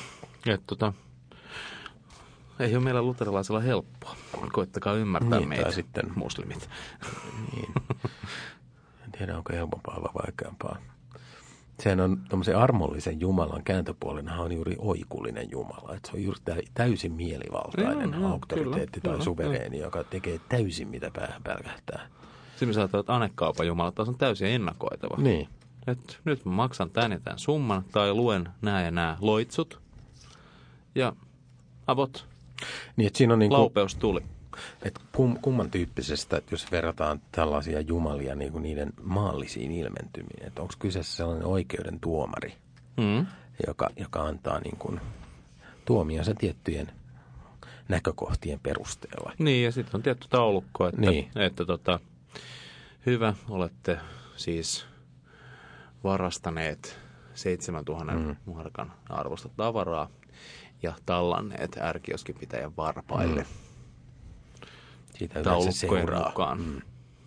Speaker 2: ei ole meillä luterilaisilla helppoa. Koittakaa ymmärtää
Speaker 1: niin,
Speaker 2: meitä,
Speaker 1: sitten
Speaker 2: muslimit.
Speaker 1: Niin. En tiedä, onko helpompaa vai vaikeampaa. Sehän on tommoisen armollisen Jumalan kääntöpuolena on juuri oikullinen Jumala. Että se on juuri täysin mielivaltainen auktoriteetti tai suvereeni, joka tekee täysin mitä päähän pälkähtää.
Speaker 2: Sitten me saattaa, että anekaupan Jumala taas on täysin ennakoitava.
Speaker 1: Niin.
Speaker 2: Et nyt mä maksan tän ja tän summan tai luen nää ja nää loitsut ja avot.
Speaker 1: Niin, että siinä on
Speaker 2: laupeus tuli.
Speaker 1: Että kumman tyyppisestä, että jos verrataan tällaisia jumalia niin kuin niiden maallisiin ilmentymiin, että onko kyseessä sellainen oikeuden tuomari, joka antaa niin kuin tuomionsa tiettyjen näkökohtien perusteella.
Speaker 2: Niin, ja sitten on tietty taulukko, että,
Speaker 1: niin.
Speaker 2: että hyvä, olette siis varastaneet 7000 markan arvosta tavaraa ja tallanneet ärkioskin pitäjän varpaille.
Speaker 1: Siitä yleensä seuraa
Speaker 2: mukaan.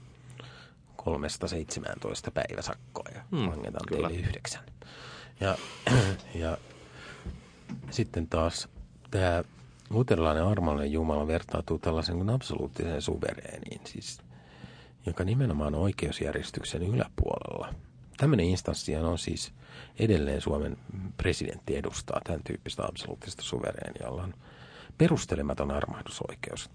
Speaker 1: 3-17 päiväsakkoa ja langetaan teille 9. Ja sitten taas tämä luterilainen armollinen Jumala vertautuu tällaisen kuin absoluuttiseen suvereeniin, siis, joka nimenomaan on oikeusjärjestyksen yläpuolella. Tämmöinen instanssi on siis edelleen Suomen presidentti edustaa tämän tyyppistä absoluuttista suvereenia, jolla on perustelematon armahdusoikeus.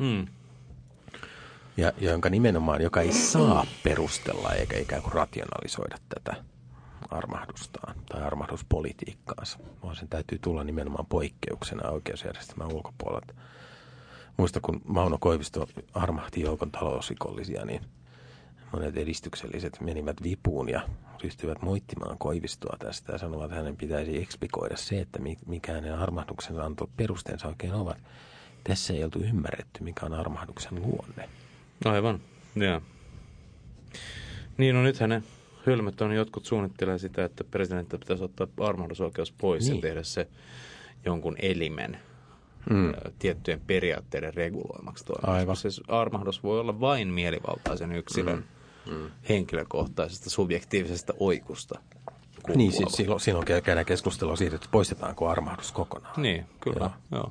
Speaker 1: Ja jonka nimenomaan, joka ei saa perustella eikä ikään kuin rationalisoida tätä armahdustaan tai armahduspolitiikkaansa, vaan sen täytyy tulla nimenomaan poikkeuksena oikeusjärjestelmän ulkopuolelta. Muista, kun Mauno Koivisto armahti joukon talousrikollisia, niin monet edistykselliset menivät vipuun ja ryhtyivät moittimaan Koivistoa tästä ja sanovat, että hänen pitäisi eksplikoida se, että mikä hänen armahduksensa perusteensa oikein ovat. Tässä ei oltu ymmärretty, mikä on armahduksen luonne.
Speaker 2: Aivan, joo. Niin, no nythän ne hölmöt on, jotkut suunnittelee sitä, että presidentti pitäisi ottaa armahdusoikeus pois ja tehdä se jonkun elimen tiettyjen periaatteiden reguloimaksi toimimaksi. Se armahdus voi olla vain mielivaltaisen yksilön henkilökohtaisesta subjektiivisesta oikusta.
Speaker 1: Niin, siis silloin käydään keskustelua siitä, että poistetaanko armahdus kokonaan.
Speaker 2: Niin, kyllä, joo.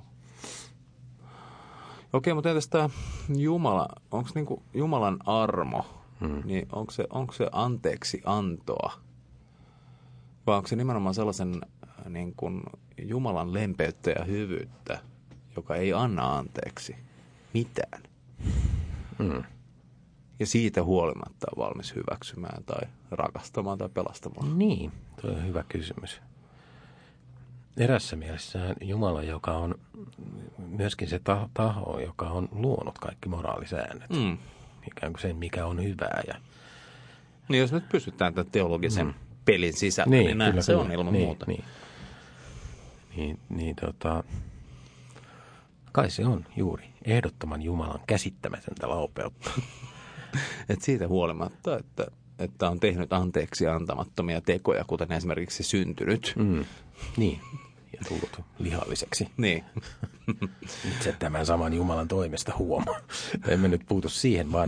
Speaker 2: Okei, mutta entäs tämä Jumala, onko niinku Jumalan armo, niin onko se anteeksi antoa? Vai onko se nimenomaan sellaisen niin kuin Jumalan lempeyttä ja hyvyyttä, joka ei anna anteeksi mitään? Ja siitä huolimatta on valmis hyväksymään tai rakastamaan tai pelastamaan?
Speaker 1: Niin, tuo on hyvä kysymys. Erässä mielessä Jumala, joka on myöskin se taho, joka on luonut kaikki moraalisäännöt. Ikään kuin sen, mikä on hyvää.
Speaker 2: Niin jos nyt pysytään tämän teologisen pelin sisällä, niin näin se on ilman muuta.
Speaker 1: Kai se on juuri ehdottoman Jumalan käsittämätöntä laupeutta.
Speaker 2: Et siitä huolimatta, että on tehnyt anteeksi antamattomia tekoja, kuten esimerkiksi syntynyt.
Speaker 1: Niin, ja tullut lihalliseksi.
Speaker 2: Niin.
Speaker 1: Itse tämän saman Jumalan toimesta huomaa. Emme nyt puutu siihen, vaan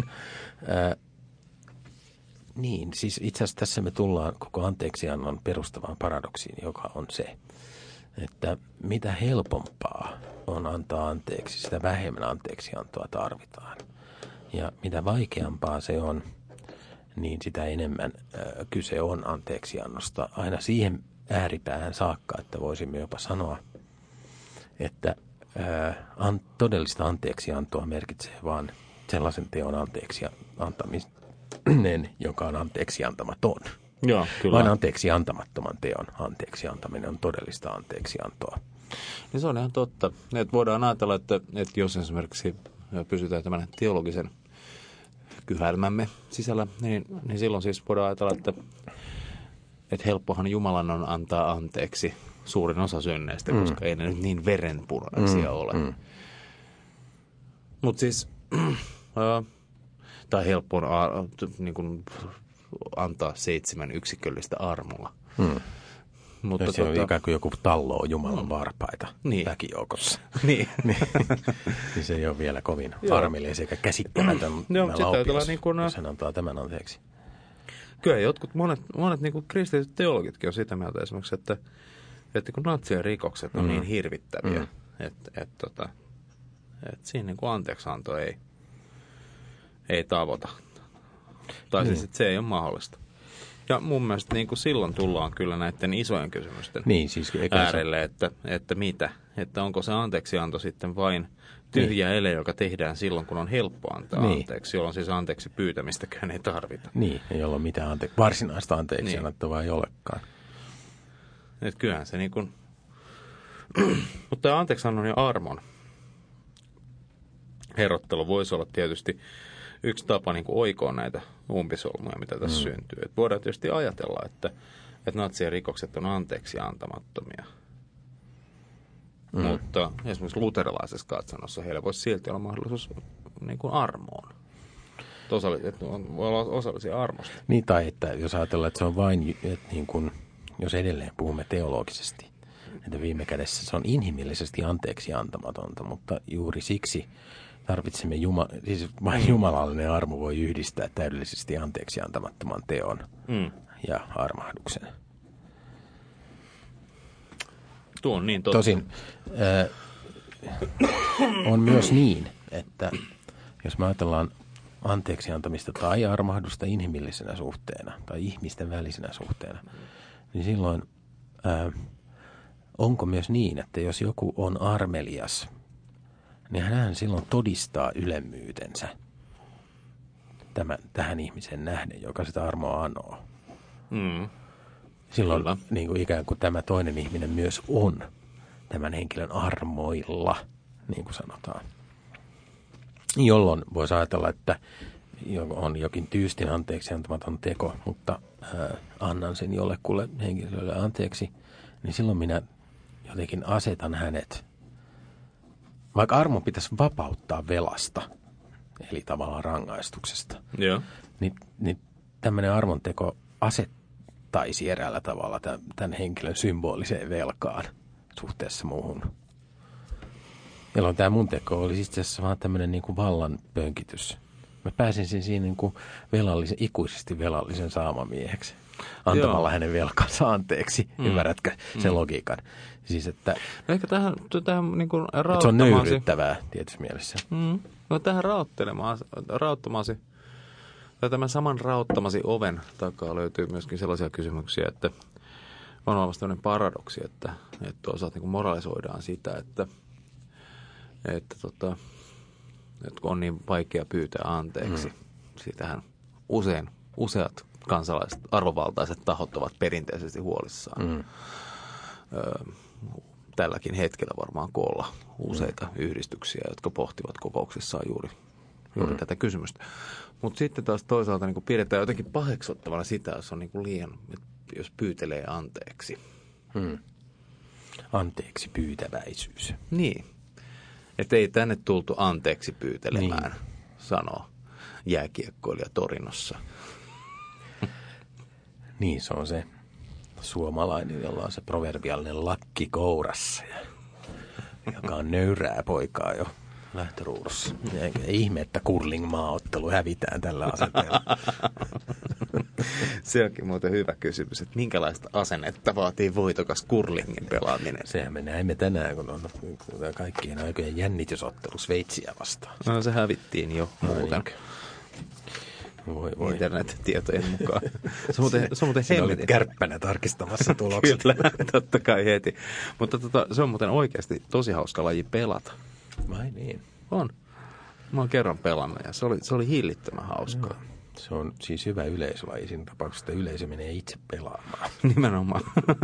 Speaker 1: niin, siis itse asiassa tässä me tullaan koko anteeksiannon perustavaan paradoksiin, joka on se, että mitä helpompaa on antaa anteeksi, sitä vähemmän anteeksiantoa tarvitaan. Ja mitä vaikeampaa se on, niin sitä enemmän kyse on anteeksiannosta aina siihen ääripäähän saakka, että voisimme jopa sanoa, että todellista anteeksiantoa merkitsee vaan sellaisen teon anteeksi antaminen, joka on anteeksi antamaton.
Speaker 2: Joo, kyllä.
Speaker 1: Vain anteeksi antamattoman teon anteeksi antaminen on todellista anteeksiantoa.
Speaker 2: Niin se on ihan totta. Että voidaan ajatella, että jos esimerkiksi pysytään tämän teologisen kyhälmämme sisällä, niin silloin siis voidaan ajatella, että helppohan Jumalan on antaa anteeksi suurin osa synneistä, koska ei ne nyt niin verenpunaisia ole. Mutta siis Tai helppo on niin kuin antaa 7 yksiköllistä armoa.
Speaker 1: Mutta se on ikään kuin joku talloo Jumalan varpaita väkijoukossa.
Speaker 2: Niin.
Speaker 1: Niin se ei ole vielä kovin harmillinen sekä käsittämätön laupias, jos hän antaa tämän anteeksi.
Speaker 2: Kyllä monet niin kuin kristilliset teologitkin on sitä mieltä esimerkiksi, että kun natsien rikokset on niin hirvittäviä, että siinä niin kuin anteeksianto ei tavoita. Tai siis, että se ei ole mahdollista. Ja mun mielestä niin kuin silloin tullaan kyllä näiden isojen kysymysten äärelle, että mitä? Että onko se anteeksianto sitten vain tyhjä ele, joka tehdään silloin, kun on helppo antaa anteeksi, jolloin siis anteeksi pyytämistäkään ei tarvita.
Speaker 1: Niin, ei ole mitään varsinaista anteeksi annettavaa ei olekaan.
Speaker 2: Että kyllähän se niin kuin, mutta tämä anteeksiannon ja armon erottelu voisi olla tietysti yksi tapa niin kuin oikoa näitä umpisolmuja, mitä tässä syntyy. Et voidaan tietysti ajatella, että natsien rikokset on anteeksi antamattomia. Mutta esimerkiksi luterilaisessa katsannossa heillä voisi silti olla mahdollisuus niin kuin armoon. Että voi olla osallisia armosta.
Speaker 1: Niin, tai että jos ajatellaan, että se on vain, että niin kuin, jos edelleen puhumme teologisesti, että viime kädessä se on inhimillisesti anteeksi antamatonta, mutta juuri siksi tarvitsemme siis vain jumalallinen armo voi yhdistää täydellisesti anteeksi antamattoman teon ja armahduksen.
Speaker 2: Tuo on niin totta.
Speaker 1: Tosin on myös niin, että jos me ajatellaan anteeksi antamista tai armahdusta inhimillisenä suhteena tai ihmisten välisenä suhteena, niin silloin onko myös niin, että jos joku on armelias, niin hän silloin todistaa ylemmyytensä tähän ihmiseen nähden, joka sitä armoa anoo. Silloin niin kuin ikään kuin tämä toinen ihminen myös on tämän henkilön armoilla, niin kuin sanotaan. Jolloin voisi ajatella, että on jokin tyystin anteeksi antamaton teko, mutta annan sen jollekulle henkilölle anteeksi, niin silloin minä jotenkin asetan hänet, vaikka armon pitäisi vapauttaa velasta, eli tavallaan rangaistuksesta, niin tämmöinen armonteko asettaisi eräällä tavalla tämän henkilön symboliseen velkaan suhteessa muuhun. Jolloin tämä mun teko oli itse asiassa vaan tämmöinen niin kuin vallan pönkitys. Mä pääsin siinä niin kuin ikuisesti velallisen saamamieheksi, antamalla hänen velkansa anteeksi. Ymmärrätkö sen logiikan? Siis, että
Speaker 2: ehkä tähän niin kuin
Speaker 1: se on nöyryttävää tietyssä mielessä.
Speaker 2: No tähän rauttamasi, tai tämän saman rauttamasi oven takaa löytyy myöskin sellaisia kysymyksiä, että on olemassa tämmöinen paradoksi, että toisaalta niin moralisoidaan sitä, että kun on niin vaikea pyytää anteeksi. Siitähän useat kansalaiset, arvovaltaiset tahot ovat perinteisesti huolissaan. Tälläkin hetkellä varmaan koolla useita yhdistyksiä, jotka pohtivat kokouksissaan juuri tätä kysymystä. Mutta sitten taas toisaalta niin pidetään jotenkin paheksuttavana sitä, jos on niin liian, jos pyytelee anteeksi.
Speaker 1: Anteeksi pyytäväisyys.
Speaker 2: Niin. Että ei tänne tultu anteeksi pyytelemään, sanoo jääkiekkoilija Torinossa.
Speaker 1: Niin, se on se suomalainen, jolla on se proverbiaalinen lakki kourassa, joka on nöyrää poikaa jo lähtöruudussa. Ei ihme, että curling-maaottelu hävitään tällä asenteella.
Speaker 2: Se onkin muuten hyvä kysymys, että minkälaista asennetta vaatii voitokas curlingin pelaaminen?
Speaker 1: Sehän me näimme tänään, kun on kaikkien aikojen jännitysottelu Sveitsiä vastaan.
Speaker 2: No se hävittiin jo muuten.
Speaker 1: Voi.
Speaker 2: Internet-tietojen mukaan. Se on muuten
Speaker 1: Sinä olit kärppänä tarkistamassa tulokset.
Speaker 2: Kyllä, totta kai heti. Mutta se on muuten oikeasti tosi hauska laji pelata.
Speaker 1: Vai niin?
Speaker 2: On. Mä oon kerran pelannut ja se oli hillittömän hauskaa.
Speaker 1: No, se on siis hyvä yleisölaji siinä tapauksessa, että yleisö menee itse pelaamaan.
Speaker 2: Nimenomaan.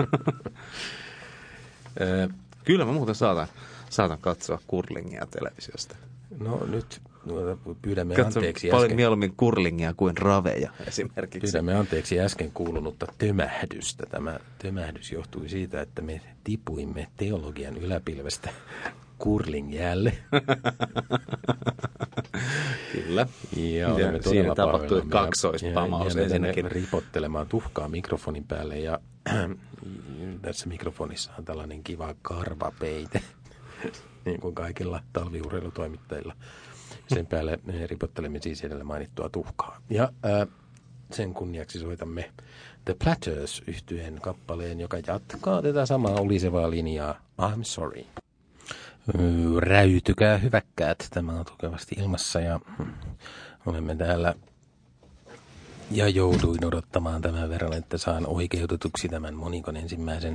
Speaker 2: Kyllä mä muuten saatan katsoa curlingia televisiosta.
Speaker 1: No nyt pyydämme anteeksi
Speaker 2: paljon mieluummin curlingia kuin raveja esimerkiksi.
Speaker 1: Pyydämme anteeksi äsken kuulunutta tömähdystä. Tämä tömähdys johtui siitä, että me tipuimme teologian yläpilvestä curlingjäälle.
Speaker 2: Kyllä.
Speaker 1: Ja olemme
Speaker 2: siinä tapahtui
Speaker 1: pahoillamme.
Speaker 2: kaksoispamaus
Speaker 1: ja
Speaker 2: ensinnäkin.
Speaker 1: ripottelemaan tuhkaa mikrofonin päälle ja tässä mikrofonissa on tällainen kiva karvapeite, niin kuin kaikilla talviurheilutoimittajilla. Sen päälle ripottelemme siis edellä mainittua tuhkaa. Ja sen kunniaksi soitamme The Platters -yhtyeen kappaleen, joka jatkaa tätä samaa ulisevaa linjaa I'm Sorry. Räytykää hyväkkäät, tämä on tukevasti ilmassa ja olemme täällä ja jouduin odottamaan tämän verran, että saan oikeutetuksi tämän monikon ensimmäisen.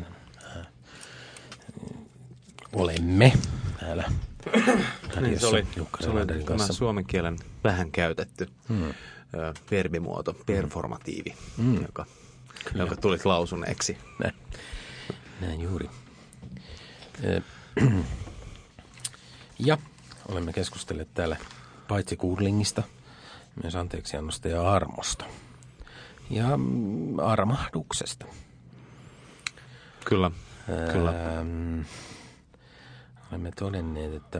Speaker 1: Olemme täällä.
Speaker 2: Niin, se oli tämä suomen kielen vähän käytetty verbimuoto, performatiivi, joka tuli lausuneeksi.
Speaker 1: Näin juuri. Ja olemme keskustelleet täällä paitsi kurlingista, myös anteeksiannosta ja armosta. Ja armahduksesta.
Speaker 2: Kyllä.
Speaker 1: Olemme todenneet, että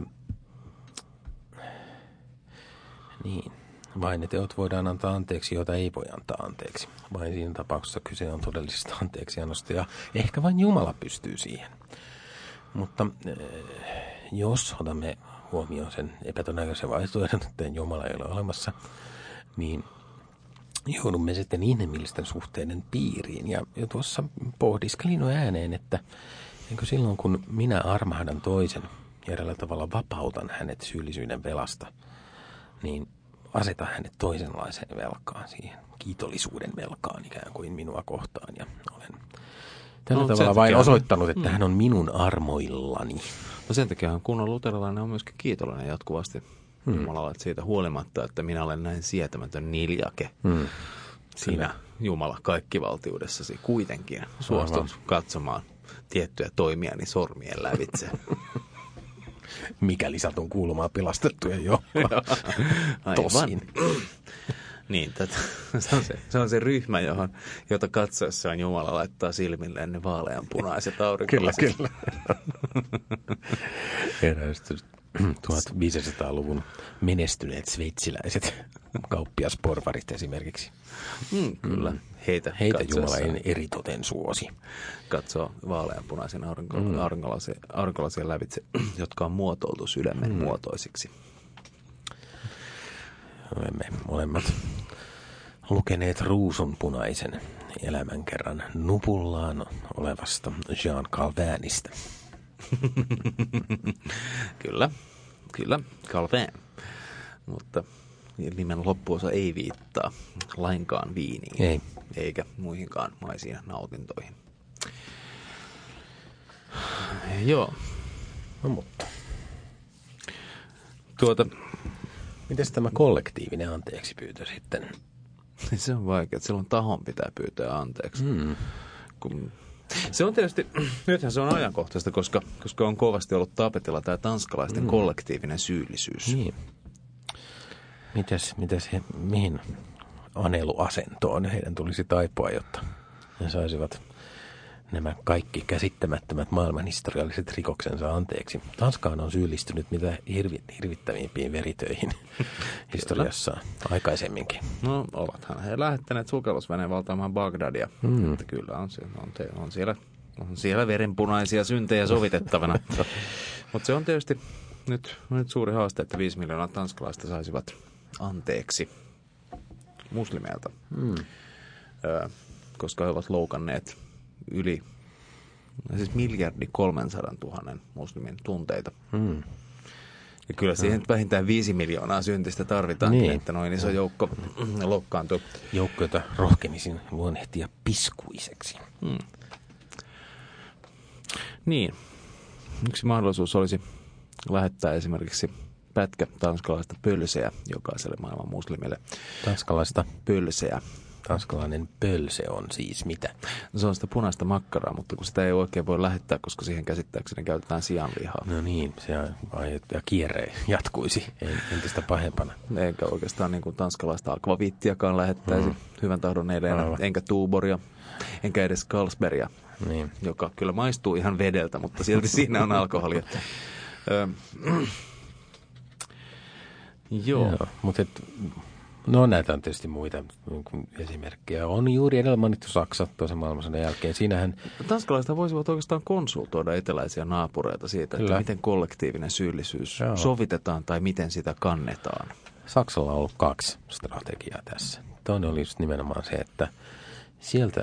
Speaker 1: niin, vain ne teot voidaan antaa anteeksi, joita ei voi antaa anteeksi. Vain siinä tapauksessa kyse on todellisesta anteeksiannosta ja ehkä vain Jumala pystyy siihen. Mutta jos otamme huomioon sen epätodennäköisen vaihtoehdon, että Jumala ei ole olemassa, niin joudumme sitten inhimillisten suhteiden piiriin. Ja tuossa pohdiskelin ääneen, että eikö silloin kun minä armahdan toisen ja eräällä tavalla vapautan hänet syyllisyyden velasta, niin aseta hänet toisenlaiseen velkaan, siihen kiitollisuuden velkaan ikään kuin minua kohtaan. Ja olen tällä tavalla vain osoittanut, että hän on minun armoillani.
Speaker 2: No sen takia kunnon luterilainen on myöskin kiitollinen jatkuvasti Jumalalle siitä huolimatta, että minä olen näin sietämätön niljake. Sinä, Jumala, kaikkivaltiudessasi kuitenkin suostut katsomaan tiettyjä toimiani sormien lävitse.
Speaker 1: Mikäli satun kuulumaan pelastettuja joukkoa. Tosin.
Speaker 2: Niin, se on se ryhmä, jota katsoessaan Jumala laittaa silmilleen ne vaaleanpunaiset aurinkolasit.
Speaker 1: Kyllä. Eräiset 1500-luvun menestyneet sveitsiläiset kauppiasporvarit esimerkiksi.
Speaker 2: Kyllä. Heitä
Speaker 1: Jumala eritoten suosi.
Speaker 2: Katsoo vaaleanpunaisen aurinkolasien lävitse, jotka on muotoiltu sydämen muotoisiksi.
Speaker 1: Olemme molemmat lukeneet ruusunpunaisen elämänkerran nupullaan olevasta Jean Calvinista.
Speaker 2: Kyllä, Calvin. Mutta nimen loppuosa ei viittaa lainkaan viiniin.
Speaker 1: Ei.
Speaker 2: Eikä muihinkaan maisiin nautintoihin. Joo.
Speaker 1: No mutta.
Speaker 2: Mites
Speaker 1: tämä kollektiivinen anteeksipyytö sitten?
Speaker 2: Se on vaikea. Silloin tahon pitää pyytää anteeksi. Se on tietysti, nythän se on ajankohtaista, koska on kovasti ollut tapetilla tämä tanskalaisten kollektiivinen syyllisyys.
Speaker 1: Niin. Mihin aneluasentoon heidän tulisi taipua, jotta he saisivat nämä kaikki käsittämättömät maailmanhistorialliset rikoksensa anteeksi. Tanskaan on syyllistynyt mitä hirvittävimpiin veritöihin historiassaan aikaisemminkin.
Speaker 2: No ovathan he lähettäneet sukellusveneen valtaamaan Bagdadia. Että kyllä on siellä verenpunaisia syntejä sovitettavana. Mutta se on tietysti nyt suuri haaste, että 5 miljoonaa tanskalaista saisivat anteeksi muslimeilta, koska he ovat loukanneet yli 1,3 000 muslimin tunteita. Ja kyllä siihen vähintään 5 miljoonaa syntistä tarvitaan, että noin iso joukko loukkaantuu.
Speaker 1: Joukko, jota rohkenisin luonnehtia piskuiseksi.
Speaker 2: Niin. Yksi mahdollisuus olisi lähettää esimerkiksi pätkä tanskalaista pölseä jokaiselle maailman muslimille.
Speaker 1: Tanskalaista
Speaker 2: pölseä.
Speaker 1: Tanskalainen pölse on siis mitä?
Speaker 2: No se on sitä punaista makkaraa, mutta kun sitä ei oikein voi lähettää, koska siihen käsittääkseni käytetään sianlihaa.
Speaker 1: No niin, ja kierre jatkuisi entistä pahempana.
Speaker 2: Eikä oikeastaan niin kuin tanskalaista akvaviittiakaan lähettäisi hyvän tahdon eilen, enkä Tuboria, enkä edes Carlsbergia, joka kyllä maistuu ihan vedeltä, mutta silti siinä on alkoholia. Joo.
Speaker 1: Mutta no näitä on tietysti muita esimerkkejä. On juuri edellä mainittu Saksa toisen maailmansodan jälkeen. Siinähän
Speaker 2: Tanskalaiset voisivat oikeastaan konsultoida eteläisiä naapureita siitä, että miten kollektiivinen syyllisyys sovitetaan tai miten sitä kannetaan.
Speaker 1: Saksalla on ollut 2 strategiaa tässä. Toinen oli just nimenomaan se, että sieltä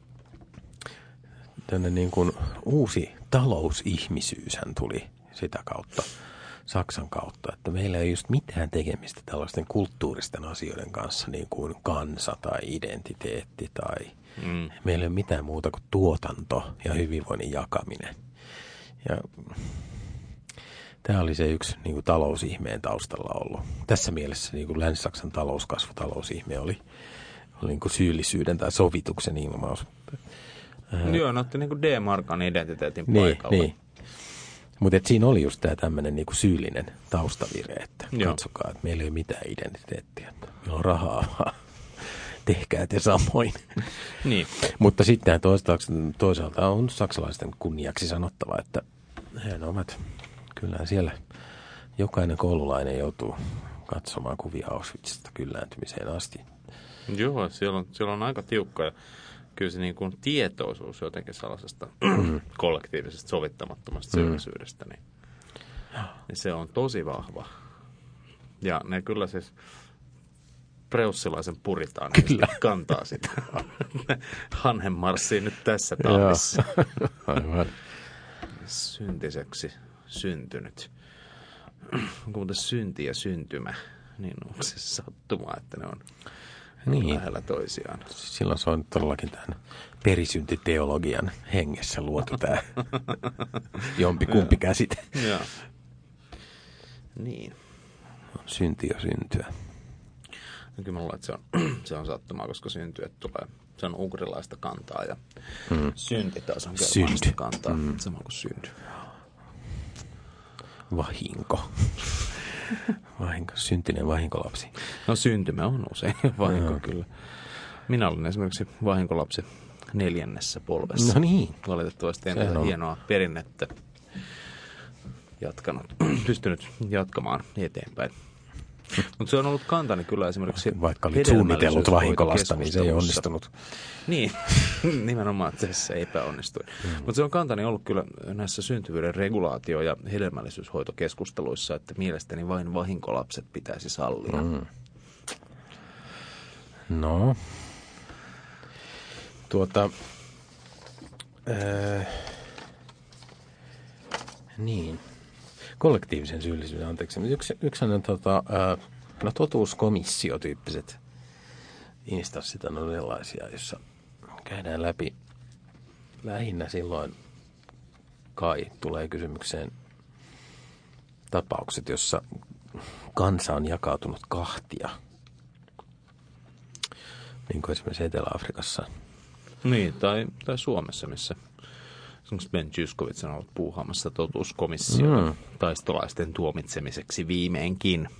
Speaker 1: tänne niin kuin uusi talousihmisyyshän tuli sitä kautta, Saksan kautta, että meillä ei just mitään tekemistä tällaisten kulttuuristen asioiden kanssa, niin kuin kansa tai identiteetti tai meillä ei ole mitään muuta kuin tuotanto ja hyvinvoinnin jakaminen. Ja tämä oli se yksi niin kuin talousihmeen taustalla ollut. Tässä mielessä niin kuin Länsi-Saksan talouskasvu, talousihme oli niin kuin syyllisyyden tai sovituksen ilmaus.
Speaker 2: Joo, ne otti niin kuin D-markan identiteetin paikalle. Niin.
Speaker 1: Mutta siinä oli just tämä tämmöinen niinku syyllinen taustavire, että katsokaa, että meillä ei ole mitään identiteettiä. Meillä on rahaa, vaan tehkää te samoin.
Speaker 2: Niin.
Speaker 1: Mutta sitten toisaalta on saksalaisten kunniaksi sanottava, että he ovat, kyllä siellä jokainen koululainen joutuu katsomaan kuvia Auschwitzista kyllääntymiseen asti.
Speaker 2: Joo, siellä on aika tiukka ja kyllä se niin kuin tietoisuus jotenkin sellaisesta kollektiivisesta sovittamattomasta syyllisyydestä, niin se on tosi vahva. Ja ne kyllä siis preussilaisen puritaan kantaa sitä. Hanhen marssii nyt tässä taavissa.
Speaker 1: Aivan.
Speaker 2: Syntiseksi syntynyt. Onko muuten synti ja syntymä? Niin onko se sattuma, että ne on lähellä toisiaan.
Speaker 1: Silloin se on todellakin tämän perisyntiteologian hengessä luotu tämä jompikumpi käsite.
Speaker 2: Joo. Niin.
Speaker 1: Synti ja syntyä.
Speaker 2: Kyllä mä luulen, että se on sattumaa, koska syntyä tulee. Se on ugrilaista kantaa ja synti taas on germaanista kantaa. Sama kuin synty.
Speaker 1: Vahinko. Syntinen vahinkolapsi.
Speaker 2: No syntymä on usein vahinko kyllä. Minä olen esimerkiksi vahinkolapsi 4. polvessa.
Speaker 1: No niin.
Speaker 2: Valitettavasti en tätä hienoa perinnettä pystynyt jatkamaan eteenpäin. Mutta se on ollut kantani kyllä esimerkiksi
Speaker 1: vaikka olit suunnitellut vahinkolasta, niin se ei onnistunut.
Speaker 2: Niin, nimenomaan tässä epäonnistui. Mutta se on kantani ollut kyllä näissä syntyvyyden regulaatio- ja hedelmällisyyshoitokeskusteluissa, että mielestäni vain vahinkolapset pitäisi sallia.
Speaker 1: No, niin, kollektiivisen syyllisyyden, anteeksi. Yksi on totuuskomissio-tyyppiset instanssit on erilaisia, jossa käydään läpi lähinnä silloin kai tulee kysymykseen tapaukset, jossa kansa on jakautunut kahtia. Niin kuin esimerkiksi Etelä-Afrikassa.
Speaker 2: Niin, tai Suomessa, missä esimerkiksi Ben Zyskowicz on ollut puuhaamassa totuuskomission taistolaisten tuomitsemiseksi viimeinkin.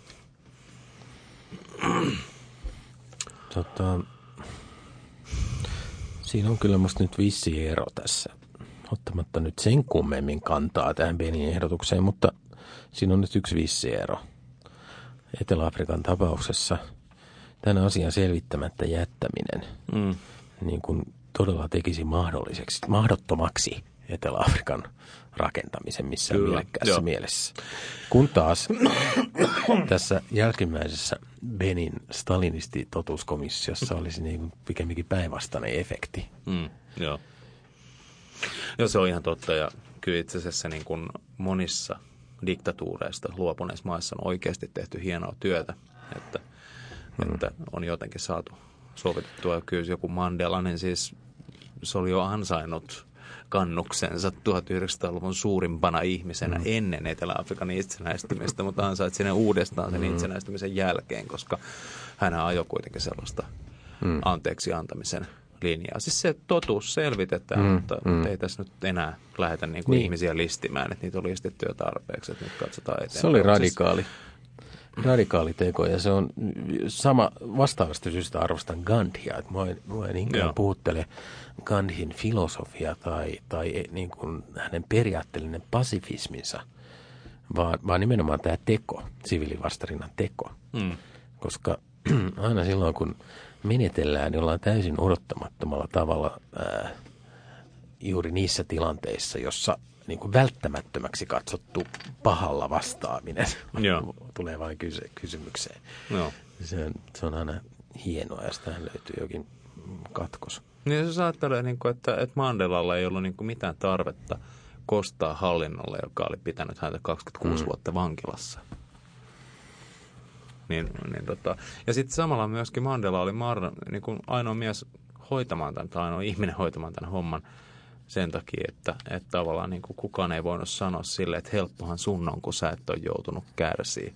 Speaker 1: Siinä on kyllä musta nyt vissi ero tässä. Ottamatta nyt sen kummemmin kantaa tähän Benin ehdotukseen, mutta siinä on nyt yksi vissi ero. Etelä-Afrikan tapauksessa tämän asian selvittämättä jättäminen niin kuin todella tekisi mahdottomaksi Etelä-Afrikan rakentamisen missään mielekkäässä mielessä. Kun taas tässä jälkimmäisessä Benin stalinisti-totuuskomissiossa olisi niin kuin pikemminkin päinvastainen efekti.
Speaker 2: Joo, se on ihan totta ja kyllä itse asiassa niin kuin monissa diktatuureista luopuneissa maissa on oikeasti tehty hienoa työtä, että on jotenkin saatu sovitettua. Kyllä joku Mandela, niin siis se oli jo ansainnut kannuksensa 1900-luvun suurimpana ihmisenä ennen Etelä-Afrikan itsenäistymistä, mutta ansaitsi ne uudestaan sen itsenäistymisen jälkeen, koska hän ajoi kuitenkin sellaista anteeksi antamisen linjaa. Siis se totuus selvitetään, mutta ei tässä nyt enää lähdetä niin kuin ihmisiä listimään, että niitä oli listetty jo tarpeeksi, että nyt katsotaan eteenpäin.
Speaker 1: Se oli radikaali teko ja se on sama vastaavasta syystä arvostan Gandhia, että mua ei niinkään puhuttele Gandhin filosofia tai niin kuin hänen periaatteellinen pasifisminsa, vaan nimenomaan tämä teko, siviilivastarinnan teko. Koska aina silloin, kun menetellään jollain täysin odottamattomalla tavalla juuri niissä tilanteissa, jossa niin kuin välttämättömäksi katsottu pahalla vastaaminen tulee vain kysymykseen.
Speaker 2: Joo.
Speaker 1: Se on aina hienoa ja sitähän löytyy jokin katkos.
Speaker 2: Niin jos ajattelee, että Mandelalla ei ollut mitään tarvetta kostaa hallinnolle, joka oli pitänyt häntä 26 vuotta vankilassa. Ja sitten samalla myöskin Mandela oli ainoa mies hoitamaan tämän, tai ainoa ihminen hoitamaan tämän homman sen takia, että tavallaan kukaan ei voinut sanoa sille, että helppohan sun on, kun sä et ole joutunut kärsiä.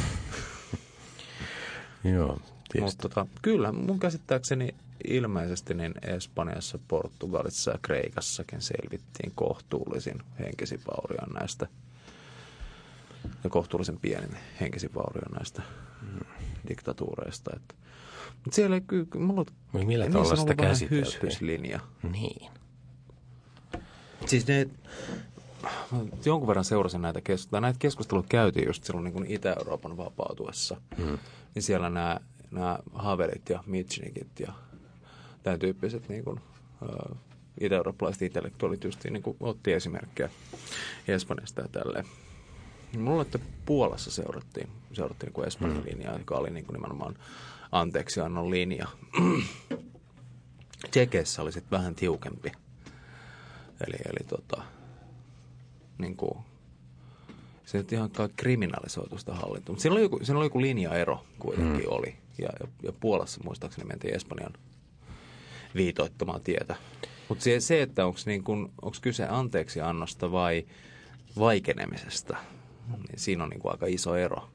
Speaker 1: Joo, tietysti.
Speaker 2: Mutta kyllä, mun käsittääkseni ilmeisesti niin Espanjassa, Portugalissa ja Kreikassakin selvittiin kohtuullisin henkisin vaurion näistä, ja kohtuullisen pienin henkisin vaurion näistä diktatuureista. Mutta siellä ei kyllä, mulla on ollut vähän hyslinja.
Speaker 1: Niin.
Speaker 2: Siis jonkun verran seurasin näitä keskusteluja. Näitä keskusteluja käytiin just silloin niin Itä-Euroopan vapautuessa. Niin siellä nämä Havelit ja Mitchinikit ja tämän tyyppiset itä-eurooppalaiset intellektuaalit just otti esimerkkejä Espanjasta ja tälleen. Mulla että Puolassa seurattiin Espanjan linjaa, joka oli nimenomaan anteeksiannon linja. Tšekeissä oli sitten vähän tiukempi. Eli se nyt ihan kriminalisoitu sitä hallintoa. Mutta siinä oli joku linjaero kuitenkin oli. Ja Puolassa muistaakseni mentiin Espanjan viitoittamaan tietä. Mutta se, että onko kyse anteeksiannosta vai vaikenemisesta, niin siinä on aika iso ero.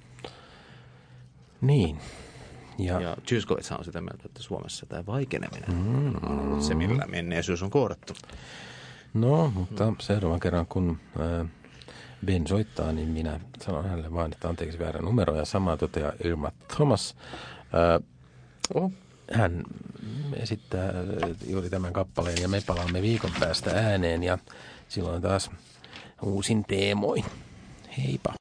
Speaker 1: Niin.
Speaker 2: Ja Zyskowicz on sitä mieltä, että Suomessa tämä vaikeneminen on se, millä menneisyys on kohdattu.
Speaker 1: No, mutta seuraavan kerran, kun Ben soittaa, niin minä sanon hänelle vain, että anteeksi väärä numero. Ja samaa toteaa Irma Thomas. Hän esittää juuri tämän kappaleen ja me palaamme viikon päästä ääneen. Ja silloin taas uusin teemoin. Heippa.